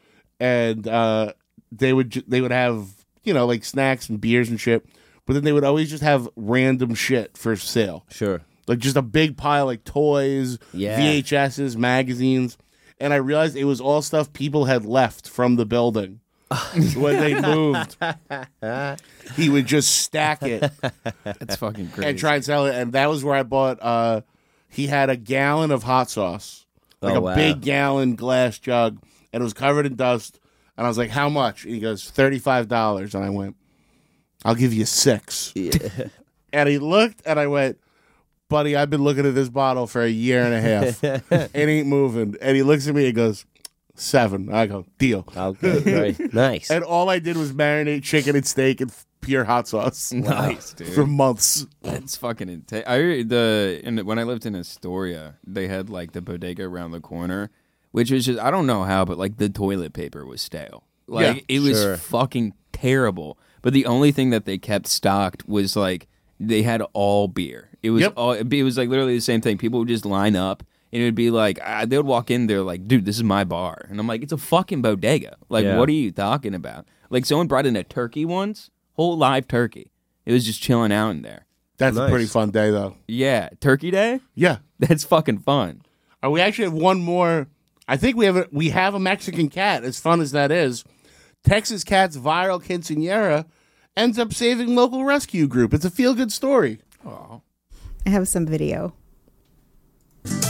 Speaker 4: and uh, they would ju- they would have you know like snacks and beers and shit, but then they would always just have random shit for sale,
Speaker 5: Sure.
Speaker 4: like just a big pile like toys,
Speaker 5: Yeah.
Speaker 4: V H S's, magazines, and I realized it was all stuff people had left from the building. When they moved, he would just stack it
Speaker 1: That's fucking crazy.
Speaker 4: and try and sell it. And that was where I bought. Uh, he had a gallon of hot sauce, like
Speaker 5: Oh,
Speaker 4: a
Speaker 5: wow.
Speaker 4: big gallon glass jug, and it was covered in dust. And I was like, "How much?" And he goes, thirty-five dollars. And I went, "I'll give you six." And he looked, and I went, "Buddy, I've been looking at this bottle for a year and a half. It ain't moving." And he looks at me and goes, seven. I go, "Deal."
Speaker 5: Okay. Right. Nice.
Speaker 4: And all I did was marinate chicken and steak in pure hot sauce
Speaker 1: Nice, dude.
Speaker 4: for months.
Speaker 1: That's fucking intense. I the in, when I lived in Astoria, they had like the bodega around the corner which was just, I don't know how, but like the toilet paper was stale. Like
Speaker 4: Yeah,
Speaker 1: it was
Speaker 5: sure.
Speaker 1: fucking terrible. But the only thing that they kept stocked was like they had all beer. It was
Speaker 4: Yep.
Speaker 1: all. It was like literally the same thing. People would just line up, and it would be like uh, they would walk in. They're like, "Dude, this is my bar," and I'm like, "It's a fucking bodega. Like,
Speaker 5: Yeah.
Speaker 1: what are you talking about?" Like, someone brought in a turkey once, whole live turkey. It was just chilling out in there.
Speaker 4: That's
Speaker 5: Nice.
Speaker 4: a pretty fun day, though.
Speaker 1: Yeah, Turkey Day.
Speaker 4: Yeah.
Speaker 1: That's fucking fun.
Speaker 4: Uh, we actually have one more. I think we have a, we have a Mexican cat. As fun as that is, Texas cat's viral quinceañera ends up saving local rescue group. It's a feel good story.
Speaker 6: I have some video.
Speaker 8: You've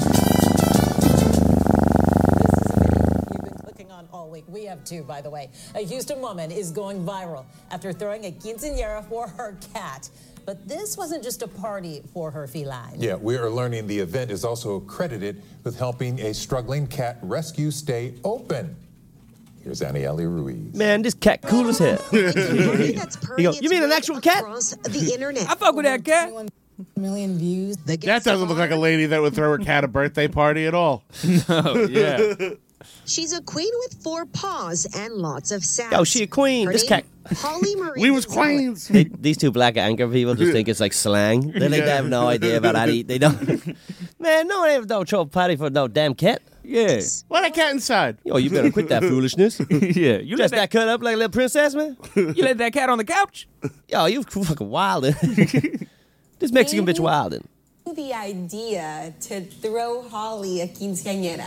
Speaker 8: been clicking on all week. We have too, by the way. A Houston woman is going viral after throwing a quinceañera for her cat. But this wasn't just a party for her feline.
Speaker 9: Yeah, we are learning the event is also credited with helping a struggling cat rescue stay open. Here's Annie Ali Ruiz.
Speaker 5: Man, this cat cool as hell.
Speaker 10: That's
Speaker 5: You go, "You mean an actual cat?"
Speaker 10: Across the internet.
Speaker 1: I fuck with that cat.
Speaker 8: twenty-one million views. The
Speaker 4: That doesn't look like a lady that would throw her cat a birthday party at all.
Speaker 1: Oh yeah.
Speaker 10: She's a queen with four paws and lots of sass.
Speaker 5: Oh, she a queen.
Speaker 10: Her
Speaker 5: This
Speaker 10: name,
Speaker 5: cat-
Speaker 10: Holly Marie.
Speaker 4: We was
Speaker 10: Gonzalez.
Speaker 4: queens.
Speaker 5: They, these two black anchor people just think it's like slang. They think they have no idea about how to eat. They don't. Man, no one ever don't throw a party for no damn cat.
Speaker 1: Yeah.
Speaker 4: What a cat inside.
Speaker 5: Yo, you better quit that foolishness.
Speaker 1: Yeah. You let
Speaker 5: Just that
Speaker 1: that,
Speaker 5: cut up like a little princess, man.
Speaker 1: you let that cat on the couch.
Speaker 5: Yo, you fucking wildin'. This Mexican bitch wildin'.
Speaker 11: The idea to throw Holly a quinceañera.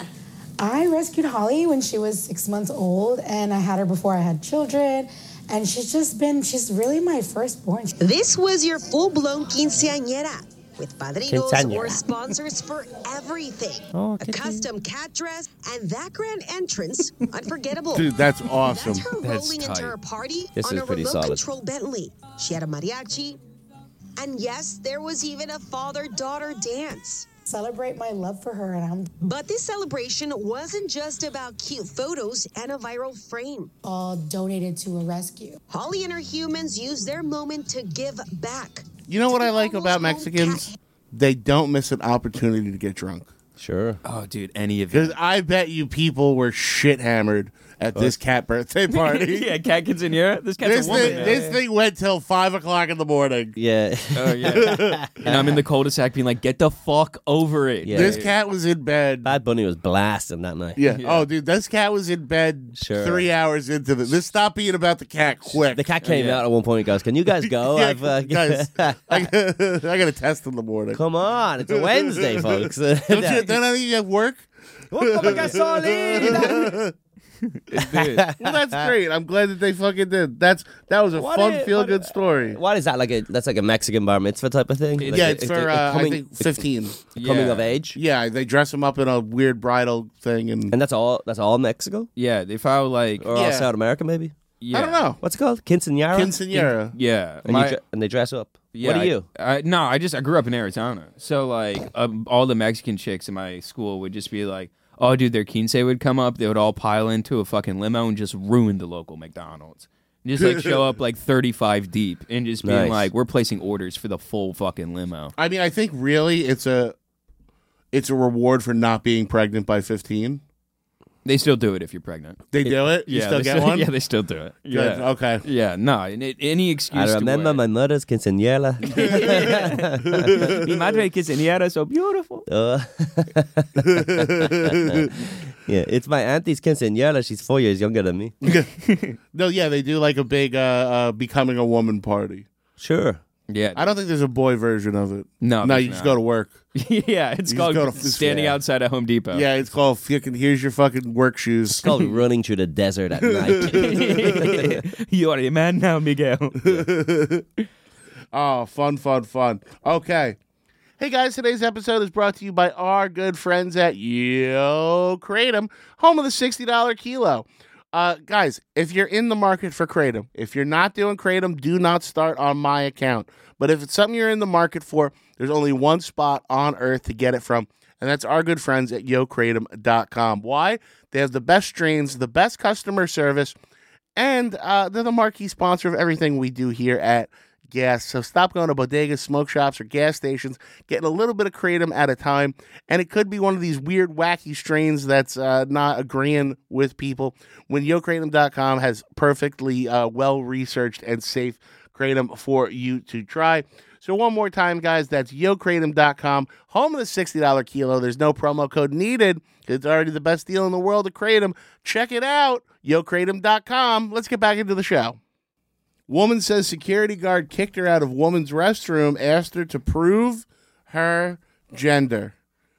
Speaker 12: I rescued Holly when she was six months old, and I had her before I had children. And she's just been, she's really my firstborn.
Speaker 10: This was your full-blown quinceañera with padrinos
Speaker 5: Quinceañera.
Speaker 10: or sponsors for everything.
Speaker 5: Oh,
Speaker 10: a custom cat dress and that grand entrance, unforgettable.
Speaker 4: Dude, that's awesome.
Speaker 10: That's her
Speaker 1: That's
Speaker 10: rolling
Speaker 1: tight.
Speaker 10: into her party
Speaker 5: This
Speaker 10: on
Speaker 5: is
Speaker 10: a
Speaker 5: pretty
Speaker 10: remote
Speaker 5: solid.
Speaker 10: control Bentley. She had a mariachi, and yes, there was even a father-daughter dance.
Speaker 12: Celebrate my love for her, and I'm
Speaker 10: But this celebration wasn't just about cute photos and a viral frame.
Speaker 12: all donated to a rescue.
Speaker 10: Holly and her humans used their moment to give back.
Speaker 4: You know what I like
Speaker 10: Almost
Speaker 4: about
Speaker 10: home
Speaker 4: Mexicans?
Speaker 10: cat-
Speaker 4: They don't miss an opportunity to get drunk.
Speaker 5: Sure.
Speaker 1: Oh, dude, any of
Speaker 4: Because
Speaker 1: it.
Speaker 4: I bet you people were shit hammered at this cat birthday party.
Speaker 1: Yeah, cat quinceañera. This cat's
Speaker 4: This
Speaker 1: a woman.
Speaker 4: thing,
Speaker 1: man.
Speaker 4: this thing went till five o'clock in the morning.
Speaker 5: Yeah.
Speaker 1: Oh yeah. And I'm in the cul-de-sac being like, "Get the fuck over it."
Speaker 5: Yeah.
Speaker 4: This cat was in bed.
Speaker 5: Bad Bunny was blasting that night.
Speaker 4: Yeah.
Speaker 1: Yeah.
Speaker 4: Oh, dude, this cat was in bed
Speaker 5: Sure.
Speaker 4: three hours into the. This stop being about the cat quick.
Speaker 5: The cat came
Speaker 1: Yeah.
Speaker 5: out at one point and goes, "Can you guys go?
Speaker 4: Yeah,
Speaker 5: I've, uh,
Speaker 4: guys, I, I got a test in the morning.
Speaker 5: Come on, it's a Wednesday, folks."
Speaker 4: Don't you, don't any of you have work?
Speaker 5: Oh my God, solid.
Speaker 1: Dude.
Speaker 4: Well, that's great. I'm glad that they fucking did. That's that was a
Speaker 5: What
Speaker 4: fun,
Speaker 5: is-
Speaker 4: feel
Speaker 5: what
Speaker 4: good
Speaker 5: is-
Speaker 4: story.
Speaker 5: What is that like? A that's like a Mexican bar mitzvah type of thing. Like
Speaker 4: Yeah,
Speaker 5: a-
Speaker 4: it's
Speaker 5: a-
Speaker 4: for
Speaker 5: a
Speaker 4: uh,
Speaker 5: coming,
Speaker 4: I think fifteen.
Speaker 5: coming
Speaker 1: Yeah.
Speaker 5: of age,
Speaker 4: Yeah, they dress them up in a weird bridal thing, and,
Speaker 5: and that's all. That's all Mexico
Speaker 1: Yeah, they file like.
Speaker 5: or all
Speaker 4: Yeah.
Speaker 5: South America, maybe.
Speaker 1: Yeah.
Speaker 4: I don't know.
Speaker 5: What's it called? Quinceañera.
Speaker 4: Quinceañera.
Speaker 1: Yeah.
Speaker 5: And,
Speaker 1: My-
Speaker 5: you dre- and they dress up.
Speaker 1: Yeah,
Speaker 5: what are
Speaker 1: I-
Speaker 5: you?
Speaker 1: I, no, I just I grew up in Arizona, so like um, all the Mexican chicks in my school would just be like, "Oh, dude, their quince would come up. They would all pile into a fucking limo and just ruin the local McDonald's. Just like show up like thirty-five deep and just being
Speaker 5: Nice.
Speaker 1: like, we're placing orders for the full fucking limo."
Speaker 4: I mean, I think really it's a it's a reward for not being pregnant by fifteen.
Speaker 1: They still do it if you're pregnant.
Speaker 4: They do it. You
Speaker 1: yeah,
Speaker 4: still
Speaker 1: they
Speaker 4: get one.
Speaker 1: Yeah, they still do it.
Speaker 4: Good.
Speaker 1: Yeah.
Speaker 4: Okay.
Speaker 1: Yeah, no, and it, any excuse.
Speaker 5: I
Speaker 1: to
Speaker 5: remember
Speaker 1: wear.
Speaker 5: my mother's quinceañera.
Speaker 1: Mi madre quinceañera so beautiful.
Speaker 5: Uh, yeah, it's my auntie's quinceañera. She's four years younger than me.
Speaker 4: No, yeah, they do like a big uh, uh, becoming a woman party.
Speaker 5: Sure.
Speaker 1: Yeah,
Speaker 4: I don't think there's a boy version of it.
Speaker 1: No,
Speaker 4: no,
Speaker 1: there's
Speaker 4: you just
Speaker 1: not.
Speaker 4: go to work.
Speaker 1: yeah, it's
Speaker 4: You
Speaker 1: called
Speaker 4: just go to-
Speaker 1: standing
Speaker 5: yeah.
Speaker 1: outside of Home Depot.
Speaker 4: Yeah, it's called fucking. Here's your fucking work shoes.
Speaker 5: It's called running through the desert at night.
Speaker 1: You are a man now, Miguel.
Speaker 4: Oh, fun, fun, fun. Okay. Hey guys, today's episode is brought to you by our good friends at Yo Kratom, home of the sixty dollars kilo. Uh, guys, if you're in the market for Kratom, if you're not doing Kratom, do not start on my account. But if it's something you're in the market for, there's only one spot on earth to get it from, and that's our good friends at yo kratom dot com. Why? They have the best strains, the best customer service, and uh, they're the marquee sponsor of everything we do here at gas. So stop going to bodegas, smoke shops, or gas stations, getting a little bit of kratom at a time. And it could be one of these weird, wacky strains that's uh, not agreeing with people. When yo kratom dot com has perfectly uh, well-researched and safe kratom for you to try. So one more time, guys, that's yo kratom dot com, home of the sixty dollars kilo. There's no promo code needed. It's already the best deal in the world of kratom. Check it out, yo kratom dot com. Let's get back into the show. Woman says security guard kicked her out of woman's restroom, asked her to prove her gender.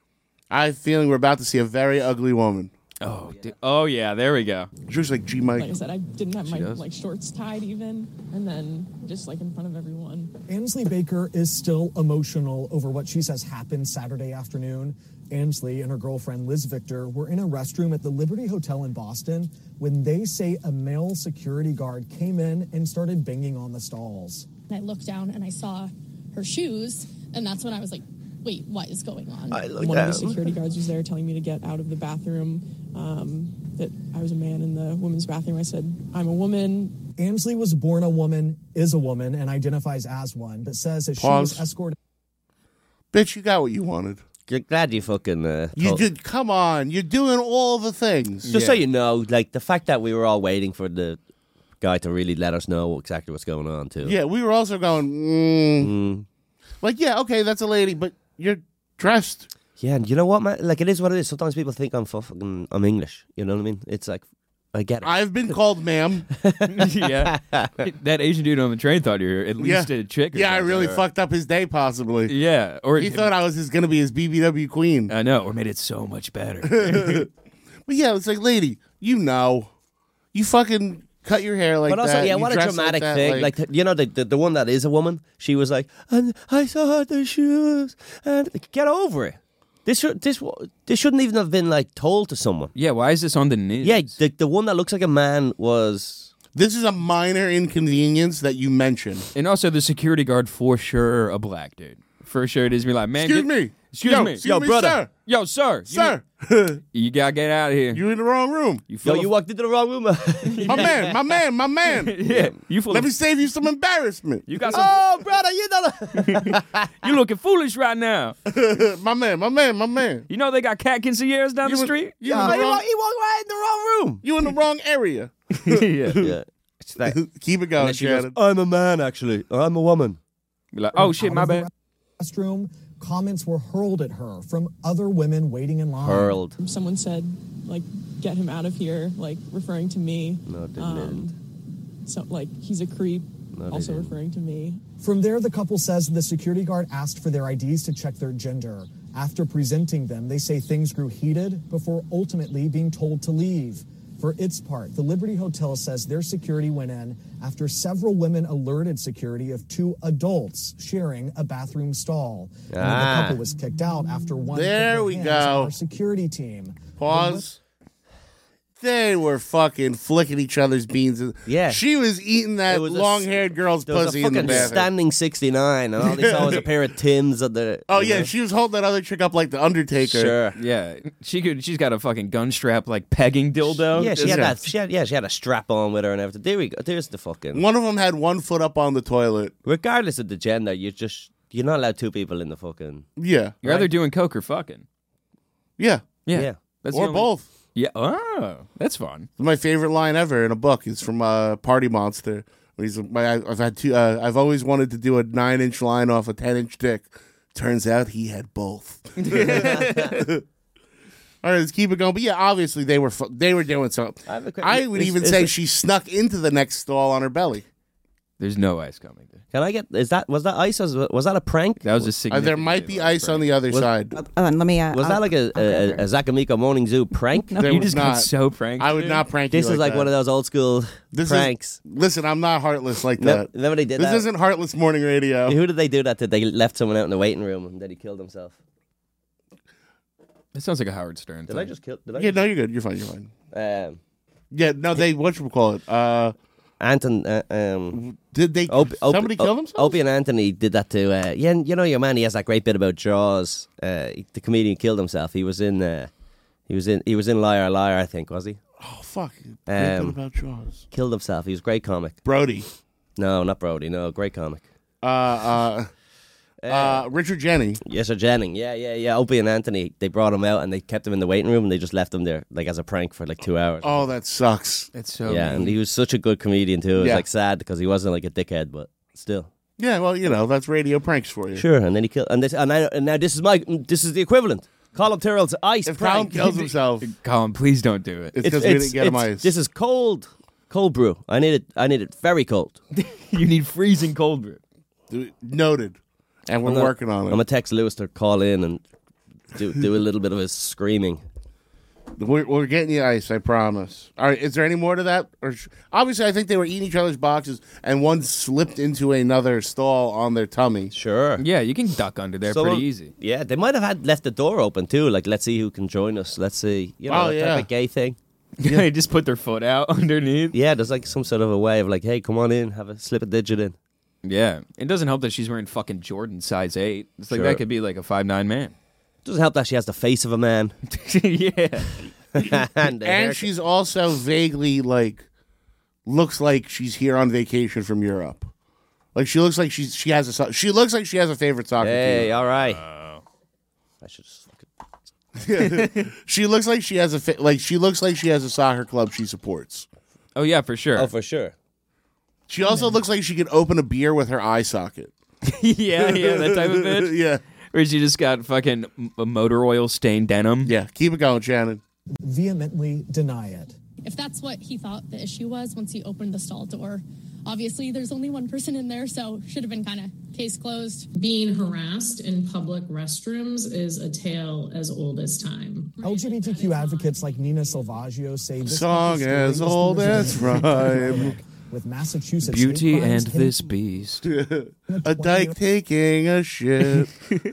Speaker 4: I have a feeling we're about to see a very ugly woman.
Speaker 1: Oh, yeah. Oh yeah, there we go.
Speaker 4: Just like G Mike.
Speaker 13: Like I said, I didn't have
Speaker 1: She
Speaker 13: my
Speaker 1: does.
Speaker 13: like shorts tied even, and then just like in front of everyone.
Speaker 14: Ansley Baker is still emotional over what she says happened Saturday afternoon. Ansley and her girlfriend Liz Victor were in a restroom at the Liberty Hotel in Boston when they say a male security guard came in and started banging on the stalls.
Speaker 13: And I looked down and I saw her shoes, and that's when I was like, wait, what is going on?
Speaker 5: I looked
Speaker 13: One of the
Speaker 5: down.
Speaker 13: security guards was there telling me to get out of the bathroom, um, that I was a man in the women's bathroom. I said, I'm a woman.
Speaker 14: Ansley was born a woman, is a woman, and identifies as one, but says that
Speaker 4: Pause.
Speaker 14: she was escorted.
Speaker 4: Bitch, you got what you wanted.
Speaker 5: You're glad you fucking... Uh,
Speaker 4: You
Speaker 5: told-
Speaker 4: did. Come on. You're doing all the things.
Speaker 5: Just so you know, like, the fact that we were all waiting for the guy to really let us know exactly what's going on, too.
Speaker 4: Yeah, we were also going, mm.
Speaker 5: Mm.
Speaker 4: Like, yeah, okay, that's a lady, but you're dressed.
Speaker 5: Yeah, and you know what, man? Like, it is what it is. Sometimes people think I'm fucking... I'm English. You know what I mean? It's like... I get it.
Speaker 4: I've been called ma'am.
Speaker 1: Yeah. That Asian dude on the train thought you were at least
Speaker 4: Yeah.
Speaker 1: a chick. Or
Speaker 4: Yeah, I
Speaker 1: something,
Speaker 4: really
Speaker 1: or-
Speaker 4: fucked up his day, possibly.
Speaker 1: Yeah. Or
Speaker 4: He thought I was just going to be his B B W queen.
Speaker 1: I know, or made it so much better.
Speaker 4: But yeah, it's like, lady, you know. You fucking cut your hair like
Speaker 5: but also,
Speaker 4: that.
Speaker 5: yeah,
Speaker 4: you
Speaker 5: what a
Speaker 4: dress
Speaker 5: dramatic
Speaker 4: like that,
Speaker 5: thing. Like, you know, the, the the one that is a woman, she was like, and I saw the shoes, and get over it. This should this this shouldn't even have been like told to someone.
Speaker 1: Yeah, why is this on the news?
Speaker 5: Yeah, the the one that looks like a man was.
Speaker 4: This is a minor inconvenience that you mentioned.
Speaker 1: And also the security guard, for sure, a black dude. For sure, it is me like, man.
Speaker 4: Excuse
Speaker 1: get-
Speaker 4: me.
Speaker 1: Excuse
Speaker 4: Yo,
Speaker 1: me.
Speaker 4: excuse
Speaker 1: Yo,
Speaker 4: me,
Speaker 1: brother.
Speaker 4: sir.
Speaker 1: Yo, sir.
Speaker 4: Sir.
Speaker 1: You, you gotta get out of here.
Speaker 4: You in the wrong room.
Speaker 1: You
Speaker 5: Yo,
Speaker 1: full
Speaker 5: you
Speaker 1: of-
Speaker 5: walked into the wrong room.
Speaker 4: My man, my man, my man.
Speaker 1: Yeah. You full
Speaker 4: Let
Speaker 1: of-
Speaker 4: me save you some embarrassment.
Speaker 1: You got some.
Speaker 5: Oh, brother, you know.
Speaker 1: You looking foolish right now.
Speaker 4: my man, my man, my man.
Speaker 1: You know they got cat quinceañeras down
Speaker 4: You
Speaker 1: the
Speaker 4: in-
Speaker 1: street?
Speaker 4: You,
Speaker 5: Yeah,
Speaker 4: in the
Speaker 5: he,
Speaker 4: wrong,
Speaker 5: walked, he walked right in the wrong room.
Speaker 4: you in the wrong area.
Speaker 1: Yeah.
Speaker 5: Yeah. It's like,
Speaker 4: Keep it
Speaker 5: and
Speaker 4: going,
Speaker 5: then she goes,
Speaker 4: Shannon.
Speaker 5: I'm a man, actually. I'm a woman.
Speaker 1: Be like, oh shit,
Speaker 14: Out
Speaker 1: my
Speaker 14: of the
Speaker 1: bad.
Speaker 14: Restroom, comments were hurled at her from other women waiting in line.
Speaker 5: Hurled.
Speaker 13: Someone said, like, get him out of here, like, referring to me.
Speaker 5: No, it didn't.
Speaker 13: Um, so, like, he's a creep,
Speaker 5: No, they
Speaker 13: also
Speaker 5: didn't.
Speaker 13: referring to me.
Speaker 14: From there, the couple says the security guard asked for their I Ds to check their gender. After presenting them, they say things grew heated before ultimately being told to leave. For its part, the Liberty Hotel says their security went in after several women alerted security of two adults sharing a bathroom stall. And then the
Speaker 5: Ah.
Speaker 14: couple was kicked out after one
Speaker 4: There
Speaker 14: put their
Speaker 4: we
Speaker 14: hands
Speaker 4: go.
Speaker 14: on our security team.
Speaker 4: Pause. They were fucking flicking each other's beans.
Speaker 5: Yeah.
Speaker 4: She was eating that
Speaker 5: It was a-
Speaker 4: long-haired girl's
Speaker 5: There was
Speaker 4: pussy
Speaker 5: a
Speaker 4: in the
Speaker 5: fucking
Speaker 4: bathroom.
Speaker 5: standing sixty-nine, and all they saw was a pair of Tims at the.
Speaker 4: Oh
Speaker 5: you
Speaker 4: yeah,
Speaker 5: know?
Speaker 4: she was holding that other chick up like the Undertaker.
Speaker 5: Sure.
Speaker 1: Yeah, she could. She's got a fucking gun strap, like pegging dildo.
Speaker 5: Yeah, she had
Speaker 4: Yeah.
Speaker 5: that. She had, yeah, she had a strap on with her and everything. There we go. There's the fucking.
Speaker 4: One of them had one foot up on the toilet.
Speaker 5: Regardless of the gender, you just you're not allowed two people in the fucking.
Speaker 4: Yeah,
Speaker 1: You're either doing coke or fucking.
Speaker 4: yeah,
Speaker 1: Yeah,
Speaker 5: Yeah.
Speaker 1: That's the
Speaker 4: or
Speaker 1: only-
Speaker 4: both.
Speaker 1: Yeah. Oh, that's fun.
Speaker 4: My favorite line ever in a book is from uh, Party Monster. He's my, I've had two. Uh, I've always wanted to do a nine-inch line off a ten-inch dick. Turns out he had both. All right, let's keep it going. But yeah, obviously they were fu- they were doing something.
Speaker 5: I have a que-
Speaker 4: I would
Speaker 5: is-
Speaker 4: even
Speaker 5: is
Speaker 4: say
Speaker 5: it-
Speaker 4: she snuck into the next stall on her belly.
Speaker 1: There's no ice coming.
Speaker 5: Can I get? Is that was that ice? Or was, was that a prank?
Speaker 1: That was a
Speaker 4: Uh,
Speaker 1: significant.
Speaker 4: there might be ice on the other
Speaker 5: Was-
Speaker 4: side.
Speaker 6: Hold on, let me. Uh,
Speaker 5: Was
Speaker 6: I'll-
Speaker 5: that like a
Speaker 6: I'll
Speaker 5: a,
Speaker 6: grab
Speaker 5: a,
Speaker 6: her.
Speaker 5: a Zakamiko Morning Zoo prank?
Speaker 4: There
Speaker 1: You
Speaker 4: was
Speaker 1: just got
Speaker 4: not.
Speaker 1: so pranked.
Speaker 4: I would
Speaker 1: dude.
Speaker 4: not prank
Speaker 5: This
Speaker 4: you
Speaker 5: is like
Speaker 4: that.
Speaker 5: one of those old school
Speaker 4: This
Speaker 5: pranks.
Speaker 4: Is, listen, I'm not heartless like
Speaker 5: No-
Speaker 4: that.
Speaker 5: nobody did
Speaker 4: this
Speaker 5: that.
Speaker 4: isn't heartless morning radio.
Speaker 5: Who did they do that to? They left someone out in the waiting room and then he killed himself.
Speaker 1: That sounds like a Howard Stern.
Speaker 5: Did
Speaker 1: thing.
Speaker 5: I just kill? Did I?
Speaker 4: Yeah, no, you're good. You're fine. You're fine.
Speaker 5: Um,
Speaker 4: Yeah, no, they what you call it? Uh,
Speaker 5: Anton, uh, um,
Speaker 4: did they?
Speaker 5: Opie, Opie,
Speaker 4: somebody kill themselves?
Speaker 5: Opie and Anthony did that to. Uh, yeah, you know your man. He has that great bit about Jaws. Uh, the comedian killed himself. He was in. Uh, he was in. He was in Liar Liar. I think was he?
Speaker 4: Oh fuck!
Speaker 5: Um,
Speaker 4: about Jaws.
Speaker 5: Killed himself. He was a great comic.
Speaker 4: Brody.
Speaker 5: No, not Brody. No, great comic.
Speaker 4: Uh, uh, uh, Richard Jennings.
Speaker 5: Yes, or Jennings. Yeah, yeah, yeah. Opie and Anthony, they brought him out and they kept him in the waiting room and they just left him there like as a prank for like two hours.
Speaker 4: Oh, that sucks.
Speaker 1: It's so
Speaker 5: yeah,
Speaker 1: mean.
Speaker 5: and he was such a good comedian too. It was
Speaker 4: Yeah.
Speaker 5: like sad because he wasn't like a dickhead, but still.
Speaker 4: Yeah, well, you know, that's radio pranks for you.
Speaker 5: Sure, and then he killed. And this, and, I, and now this is my, this is the equivalent. Colin Tyrrell's ice
Speaker 4: If
Speaker 5: prank.
Speaker 4: Colin kills himself,
Speaker 1: Colin, please don't do it.
Speaker 4: it's because we didn't get him ice.
Speaker 5: This is cold, cold brew. I need it. I need it very cold.
Speaker 1: You need freezing cold brew.
Speaker 4: Noted. And we're
Speaker 5: I'm gonna-
Speaker 4: working on it.
Speaker 5: I'm gonna text Lewis to call in and do do a little bit of his screaming.
Speaker 4: We're, we're getting you ice, I promise. All right, is there any more to that? Or sh- obviously, I think they were eating each other's boxes, and one slipped into another stall on their tummy.
Speaker 5: Sure.
Speaker 1: Yeah, you can duck under there
Speaker 5: Someone-
Speaker 1: pretty easy.
Speaker 5: Yeah, they might have had left the door open too. Like, let's see who can join us. Let's see, you know,
Speaker 4: Oh,
Speaker 5: that
Speaker 4: yeah.
Speaker 5: type of gay thing.
Speaker 1: Yeah, they just put their foot out underneath.
Speaker 5: Yeah, there's like some sort of a way of like, hey, come on in, have a slip a digit in.
Speaker 1: Yeah, it doesn't help that she's wearing fucking Jordan size eight. It's like
Speaker 5: Sure.
Speaker 1: that could be like a five nine man.
Speaker 5: Doesn't help that she has the face of a man.
Speaker 1: Yeah,
Speaker 5: and the
Speaker 4: And
Speaker 5: haircut.
Speaker 4: she's also vaguely like, looks like she's here on vacation from Europe. Like she looks like she's she has a so- she looks like she has a favorite soccer
Speaker 5: Hey,
Speaker 4: team.
Speaker 5: all right. I should just fucking.
Speaker 4: She looks like she has a fa- like she looks like she has a soccer club she supports.
Speaker 1: Oh yeah, for sure.
Speaker 5: Oh, for sure.
Speaker 4: She also looks like she could open a beer with her eye socket.
Speaker 1: yeah, yeah, that type of bitch.
Speaker 4: Yeah.
Speaker 1: Where she just got fucking m- motor oil stained denim.
Speaker 4: Yeah, keep it going, Shannon.
Speaker 14: Vehemently deny it.
Speaker 15: If that's what he thought the issue was once he opened the stall door, obviously there's only one person in there, so should have been kind of case closed.
Speaker 16: Being harassed in public restrooms is a tale as old as time.
Speaker 14: L G B T Q advocates like Nina Salvaggio say this
Speaker 4: Song
Speaker 14: story
Speaker 4: as
Speaker 14: was the
Speaker 4: old
Speaker 14: result
Speaker 4: as
Speaker 14: of
Speaker 4: rhyme.
Speaker 14: with Massachusetts
Speaker 1: Beauty
Speaker 14: hate crimes
Speaker 1: and
Speaker 14: hitting
Speaker 1: this beast.
Speaker 4: A dyke taking a shit.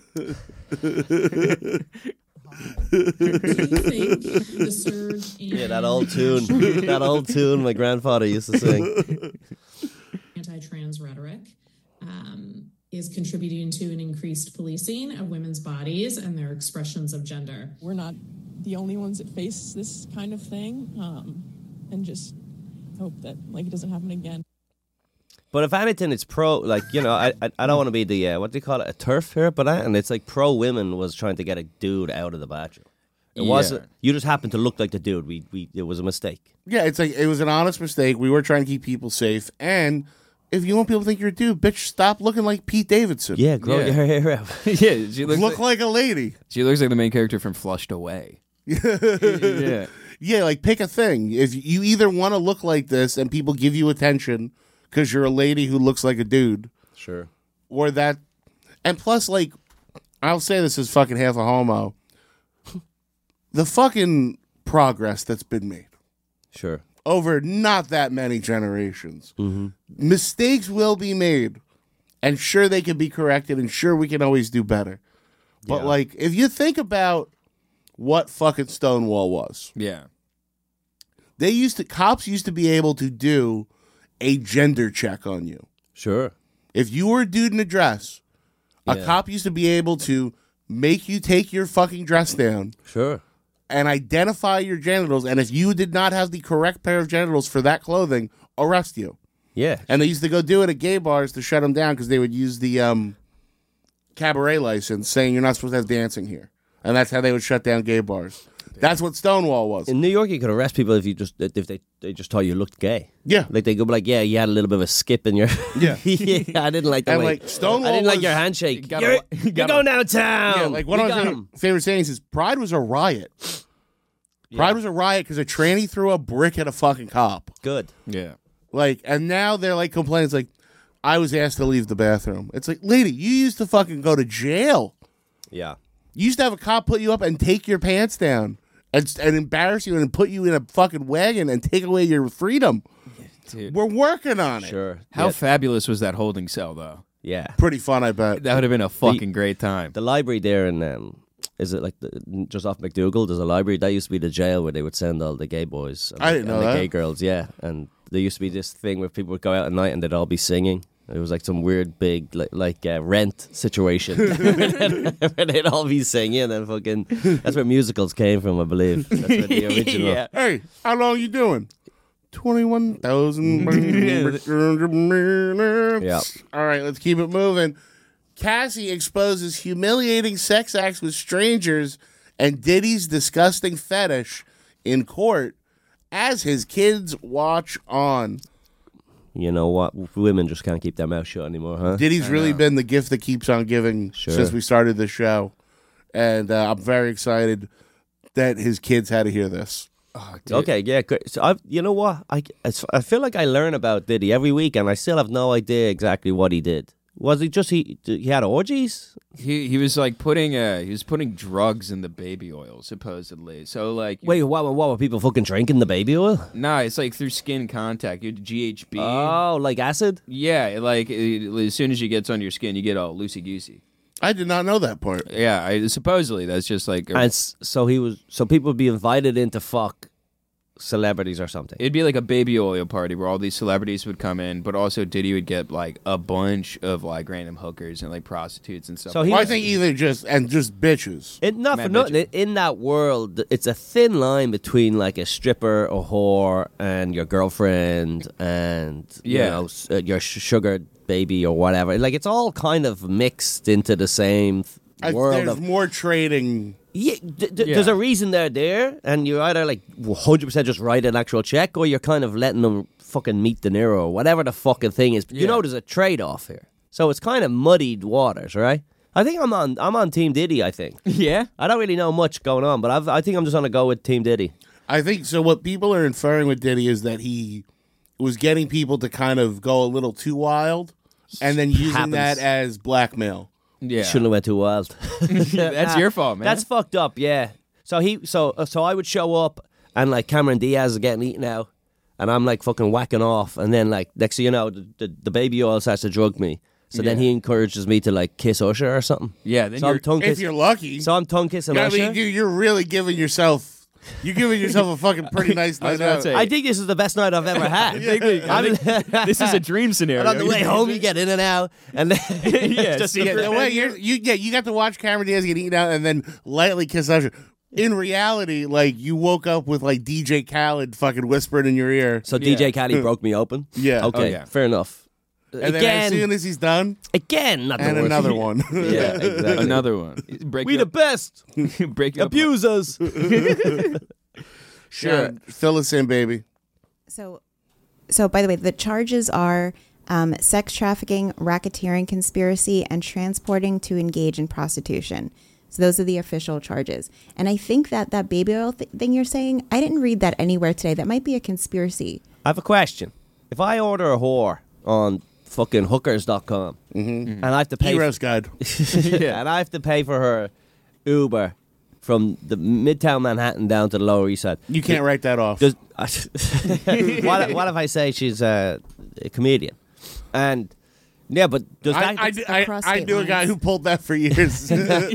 Speaker 16: The surge in
Speaker 5: Yeah, that old tune. That old tune my grandfather used to sing.
Speaker 16: anti-trans rhetoric um, is contributing to an increased policing of women's bodies and their expressions of gender.
Speaker 13: We're not the only ones that face this kind of thing, um, and just hope that like it doesn't happen again.
Speaker 5: But if anything, it's pro. Like, you know, I I, I don't want to be the uh, what do you call it, a turf here, but I, and it's like pro women was trying to get a dude out of the bathroom. It
Speaker 1: Yeah.
Speaker 5: wasn't. You just happened to look like the dude. We we it was a mistake.
Speaker 4: Yeah, it's like it was an honest mistake. We were trying to keep people safe, and if you want people to think you're a dude, bitch, stop looking like Pete Davidson.
Speaker 5: Yeah, grow
Speaker 1: Yeah.
Speaker 5: your hair out.
Speaker 1: Yeah, she looks
Speaker 4: Look
Speaker 1: like,
Speaker 4: like a lady.
Speaker 1: she looks like the main character from Flushed Away. Yeah.
Speaker 4: Yeah, like pick a thing. If you either want to look like this and people give you attention because you're a lady who looks like a dude,
Speaker 5: Sure.
Speaker 4: or that, and plus, like, I'll say this as fucking half a homo. The fucking progress that's been made
Speaker 5: Sure.
Speaker 4: over not that many generations.
Speaker 5: Mm-hmm.
Speaker 4: Mistakes will be made, and sure they can be corrected, and sure we can always do better. But
Speaker 5: Yeah.
Speaker 4: like, if you think about what fucking Stonewall was,
Speaker 1: Yeah.
Speaker 4: they used to cops used to be able to do a gender check on you.
Speaker 5: Sure.
Speaker 4: If you were a dude in a dress, a
Speaker 5: Yeah.
Speaker 4: cop used to be able to make you take your fucking dress down
Speaker 5: Sure.
Speaker 4: and identify your genitals, and if you did not have the correct pair of genitals for that clothing, arrest you.
Speaker 5: Yeah.
Speaker 4: And they used to go do it at gay bars to shut them down because they would use the um, cabaret license saying you're not supposed to have dancing here. And that's how they would shut down gay bars. That's what Stonewall was.
Speaker 5: In New York, you could arrest people if you just if they they just thought you looked gay.
Speaker 4: Yeah.
Speaker 5: Like they go be like, yeah, you had a little bit of a skip in your.
Speaker 4: Yeah.
Speaker 5: yeah, I didn't like the
Speaker 4: And,
Speaker 5: way.
Speaker 4: like, Stonewall
Speaker 5: I didn't like
Speaker 4: was-
Speaker 5: your handshake.
Speaker 1: You got
Speaker 5: You're,
Speaker 1: a- you
Speaker 5: you're
Speaker 1: got a-
Speaker 5: going downtown.
Speaker 4: Yeah, like one
Speaker 5: We
Speaker 4: of my
Speaker 5: got
Speaker 4: favorite,
Speaker 5: 'em.
Speaker 4: favorite sayings is Pride was a riot. Pride was a riot because a tranny threw a brick at a fucking cop.
Speaker 5: Good.
Speaker 1: Yeah.
Speaker 4: Like, and now they're like complaining. It's like, I was asked to leave the bathroom. It's like, lady, you used to fucking go to jail.
Speaker 5: Yeah.
Speaker 4: You used to have a cop put you up and take your pants down and, and embarrass you and put you in a fucking wagon and take away your freedom.
Speaker 1: Dude.
Speaker 4: We're working on it.
Speaker 5: Sure.
Speaker 1: How
Speaker 5: yeah.
Speaker 1: fabulous was that holding cell, though?
Speaker 5: yeah.
Speaker 4: Pretty fun, I bet.
Speaker 1: That would have been a fucking great time.
Speaker 5: The library there in um, is it like the, just off McDougal? There's a library that used to be the jail where they would send all the gay boys. And
Speaker 4: I
Speaker 5: the,
Speaker 4: didn't
Speaker 5: and
Speaker 4: know
Speaker 5: the
Speaker 4: that.
Speaker 5: gay girls. Yeah, and there used to be this thing where people would go out at night and they'd all be singing. It was like some weird big like, like uh, Rent situation where they'd all be singing and fucking. That's where musicals came from, I believe. That's where the original.
Speaker 1: Yeah.
Speaker 4: Hey, how long you doing? twenty-one thousand minutes.
Speaker 5: Yeah.
Speaker 4: All right, let's keep it moving. Cassie exposes humiliating sex acts with strangers and Diddy's disgusting fetish in court as his kids watch on.
Speaker 5: You know what? Women just can't keep their mouth shut anymore, huh?
Speaker 4: Diddy's really been the gift that keeps on giving
Speaker 5: Sure.
Speaker 4: since we started the show. And uh, I'm very excited that his kids had to hear this.
Speaker 1: Oh,
Speaker 5: Okay, yeah, great. So I, you know what? I, I feel like I learn about Diddy every week, and I still have no idea exactly what he did. Was he just he he had orgies?
Speaker 1: He he was like putting uh he was putting drugs in the baby oil supposedly. So like
Speaker 5: Wait, what? What were people fucking drinking the baby oil?
Speaker 1: Nah, it's like through skin contact. You G H B.
Speaker 5: Oh, like acid?
Speaker 1: Yeah, like it, as soon as you get on your skin, you get all loosey goosey.
Speaker 4: I did not know that part.
Speaker 1: Yeah, I, supposedly that's just like. A,
Speaker 5: And s- so he was. So people would be invited in to fuck celebrities or something.
Speaker 1: It'd be like a baby oil party where all these celebrities would come in, but also Diddy would get like a bunch of like random hookers and like prostitutes and stuff.
Speaker 5: So he
Speaker 4: Well, I
Speaker 5: was-
Speaker 4: think either just and just bitches.
Speaker 5: It, not for
Speaker 1: Mad
Speaker 5: nothing. In that world, it's a thin line between like a stripper, a whore, and your girlfriend, and you
Speaker 1: Yeah.
Speaker 5: know s- uh, your sh- sugar baby or whatever. Like it's all kind of mixed into the same th-
Speaker 4: I,
Speaker 5: world
Speaker 4: there's
Speaker 5: of.
Speaker 4: more trading.
Speaker 5: Yeah, d- d-
Speaker 1: Yeah.
Speaker 5: there's a reason they're there, and you're either like one hundred percent just write an actual check, or you're kind of letting them fucking meet De Niro or whatever the fucking thing is. You
Speaker 1: Yeah.
Speaker 5: know, there's a trade off here, so it's kind of muddied waters, right? I think I'm on. I'm on Team Diddy. I think.
Speaker 1: yeah,
Speaker 5: I don't really know much going on, but I've, I think I'm just gonna go with Team Diddy.
Speaker 4: I think so. What people are inferring with Diddy is that he was getting people to kind of go a little too wild, and then using
Speaker 5: Happens.
Speaker 4: that as blackmail.
Speaker 1: yeah.
Speaker 5: Shouldn't have went too wild.
Speaker 1: That's your fault, man.
Speaker 5: That's fucked up. Yeah. So he. So uh, so I would show up, and like Cameron Diaz is getting eaten out, and I'm like fucking whacking off, and then like next thing you know, the, the, the baby oil starts to drug me. So then
Speaker 1: Yeah.
Speaker 5: he encourages me to like kiss Usher or something.
Speaker 1: Yeah, then
Speaker 5: so I'm
Speaker 1: you're-
Speaker 5: tongue
Speaker 4: If
Speaker 5: kiss-
Speaker 4: you're lucky,
Speaker 5: So I'm tongue kissing
Speaker 4: I
Speaker 5: Usher.
Speaker 4: mean, you, you're really giving yourself. You're giving yourself a fucking pretty nice
Speaker 1: I was
Speaker 4: night
Speaker 1: about to
Speaker 4: out.
Speaker 1: say-
Speaker 5: I think this is the best night I've ever had.
Speaker 1: I think we- I think this is a dream scenario.
Speaker 5: And on the way home, you get in and out, and then
Speaker 1: Yeah,
Speaker 5: just
Speaker 1: see,
Speaker 4: Yeah, the way you're, you yeah, you got to watch Cameron Diaz get eaten out and then lightly kiss Usher. In reality, like you woke up with like D J Khaled fucking whispering in your ear.
Speaker 5: So D J Khaled broke me open.
Speaker 4: Yeah.
Speaker 5: Okay.
Speaker 1: Oh, yeah.
Speaker 5: Fair enough.
Speaker 4: And then
Speaker 5: again,
Speaker 4: as soon as he's done,
Speaker 5: again, not the
Speaker 4: and
Speaker 5: worst.
Speaker 4: another one.
Speaker 5: Yeah, exactly.
Speaker 1: Another one. Break
Speaker 5: We
Speaker 1: you
Speaker 5: the
Speaker 1: up-
Speaker 5: best.
Speaker 1: break you up-
Speaker 5: Abuse us.
Speaker 4: Sure. Fill us in, baby.
Speaker 6: So, so by the way, the charges are um, sex trafficking, racketeering, conspiracy, and transporting to engage in prostitution. So those are the official charges. And I think that that baby oil th- thing you're saying, I didn't read that anywhere today. That might be a conspiracy.
Speaker 5: I have a question. If I order a whore on fucking hookers dot com and I have to pay
Speaker 4: Heroes Guide.
Speaker 5: yeah, and I have to pay for her Uber from the Midtown Manhattan down to the Lower East Side.
Speaker 4: You can't write that off.
Speaker 5: Does, what, what if I say she's uh, a comedian? And yeah, but does
Speaker 4: I,
Speaker 5: that
Speaker 4: I, I,
Speaker 6: across
Speaker 4: I
Speaker 6: state
Speaker 4: knew a guy
Speaker 6: lines.
Speaker 4: who pulled that for years.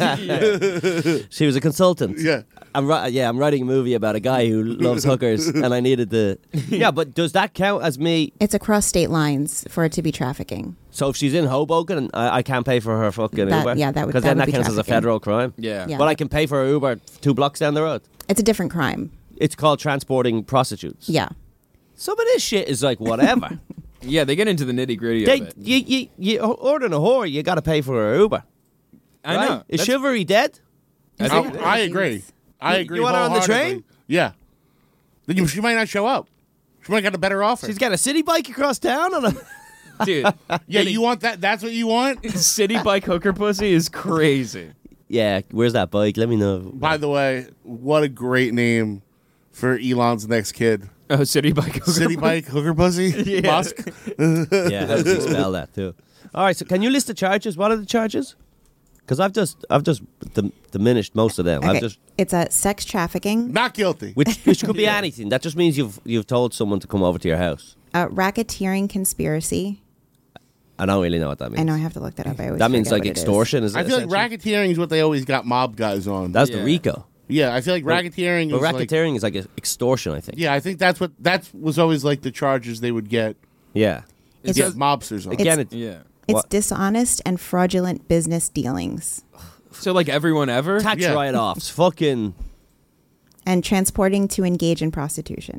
Speaker 5: she was a consultant?
Speaker 4: Yeah.
Speaker 5: I'm ri- yeah, I'm writing a movie about a guy who loves hookers, and I needed to. Yeah, but does that count as me?
Speaker 6: It's across state lines for it to be trafficking.
Speaker 5: So if she's in Hoboken, and I, I can't pay for her fucking
Speaker 6: That-
Speaker 5: Uber.
Speaker 6: yeah, that would-
Speaker 5: because
Speaker 6: that
Speaker 5: then
Speaker 6: would
Speaker 5: that
Speaker 6: be
Speaker 5: counts as a
Speaker 6: trafficking.
Speaker 5: federal crime.
Speaker 1: Yeah.
Speaker 6: Yeah.
Speaker 5: But I can pay for her Uber two blocks down the road.
Speaker 6: It's a different crime.
Speaker 5: It's called transporting prostitutes.
Speaker 6: Yeah.
Speaker 5: Some of this shit is like whatever.
Speaker 1: Yeah, they get into the nitty gritty
Speaker 5: they,
Speaker 1: of it.
Speaker 5: you, you, you ordering a whore, you got to pay for her Uber.
Speaker 1: I
Speaker 5: right?
Speaker 1: know.
Speaker 5: Is
Speaker 1: That's-
Speaker 5: chivalry dead?
Speaker 1: I
Speaker 4: I,
Speaker 1: think-
Speaker 4: I agree. I
Speaker 5: You-
Speaker 4: agree.
Speaker 5: you want her on the
Speaker 4: wholeheartedly.
Speaker 5: train?
Speaker 4: Yeah. Then you- She might not show up. She might got a better offer.
Speaker 5: She's got a city bike across town on a.
Speaker 1: Dude,
Speaker 4: yeah, you want that? That's what you want?
Speaker 1: city bike hooker pussy is crazy.
Speaker 5: Yeah, where's that bike? Let me know.
Speaker 4: By the way, what a great name for Elon's next kid.
Speaker 1: Oh, city bike hooker
Speaker 4: City bike hooker pussy?
Speaker 1: Yeah.
Speaker 4: Musk?
Speaker 5: Yeah, how does he spell that too? All right, so can you list the charges? What are the charges? Because I've just I've just dim- diminished most of them.
Speaker 6: Okay.
Speaker 5: I've just
Speaker 6: It's a sex trafficking,
Speaker 4: Not guilty.
Speaker 5: which which could be anything. That just means you've you've told someone to come over to your house.
Speaker 6: a racketeering, conspiracy.
Speaker 5: I don't really know what that means.
Speaker 6: I know I have to look that up. I always
Speaker 5: That means
Speaker 6: forget
Speaker 5: like
Speaker 6: what it is.
Speaker 5: extortion. Is
Speaker 4: I
Speaker 5: it
Speaker 4: feel like
Speaker 5: essentially?
Speaker 4: racketeering is what they always got mob guys on.
Speaker 5: That's
Speaker 1: Yeah.
Speaker 5: the RICO.
Speaker 4: yeah, I feel like
Speaker 5: But-
Speaker 4: racketeering
Speaker 5: But
Speaker 4: is like...
Speaker 5: racketeering is like a- extortion, I think.
Speaker 4: Yeah, I think that's what... That was always like the charges they would get.
Speaker 5: Yeah.
Speaker 6: It's,
Speaker 4: Get mobsters on.
Speaker 5: Again, it,
Speaker 1: Yeah.
Speaker 6: it's
Speaker 5: what?
Speaker 6: dishonest and fraudulent business dealings
Speaker 1: So like everyone ever?
Speaker 5: tax
Speaker 4: Yeah.
Speaker 5: write-offs. Fucking
Speaker 6: and transporting to engage in prostitution.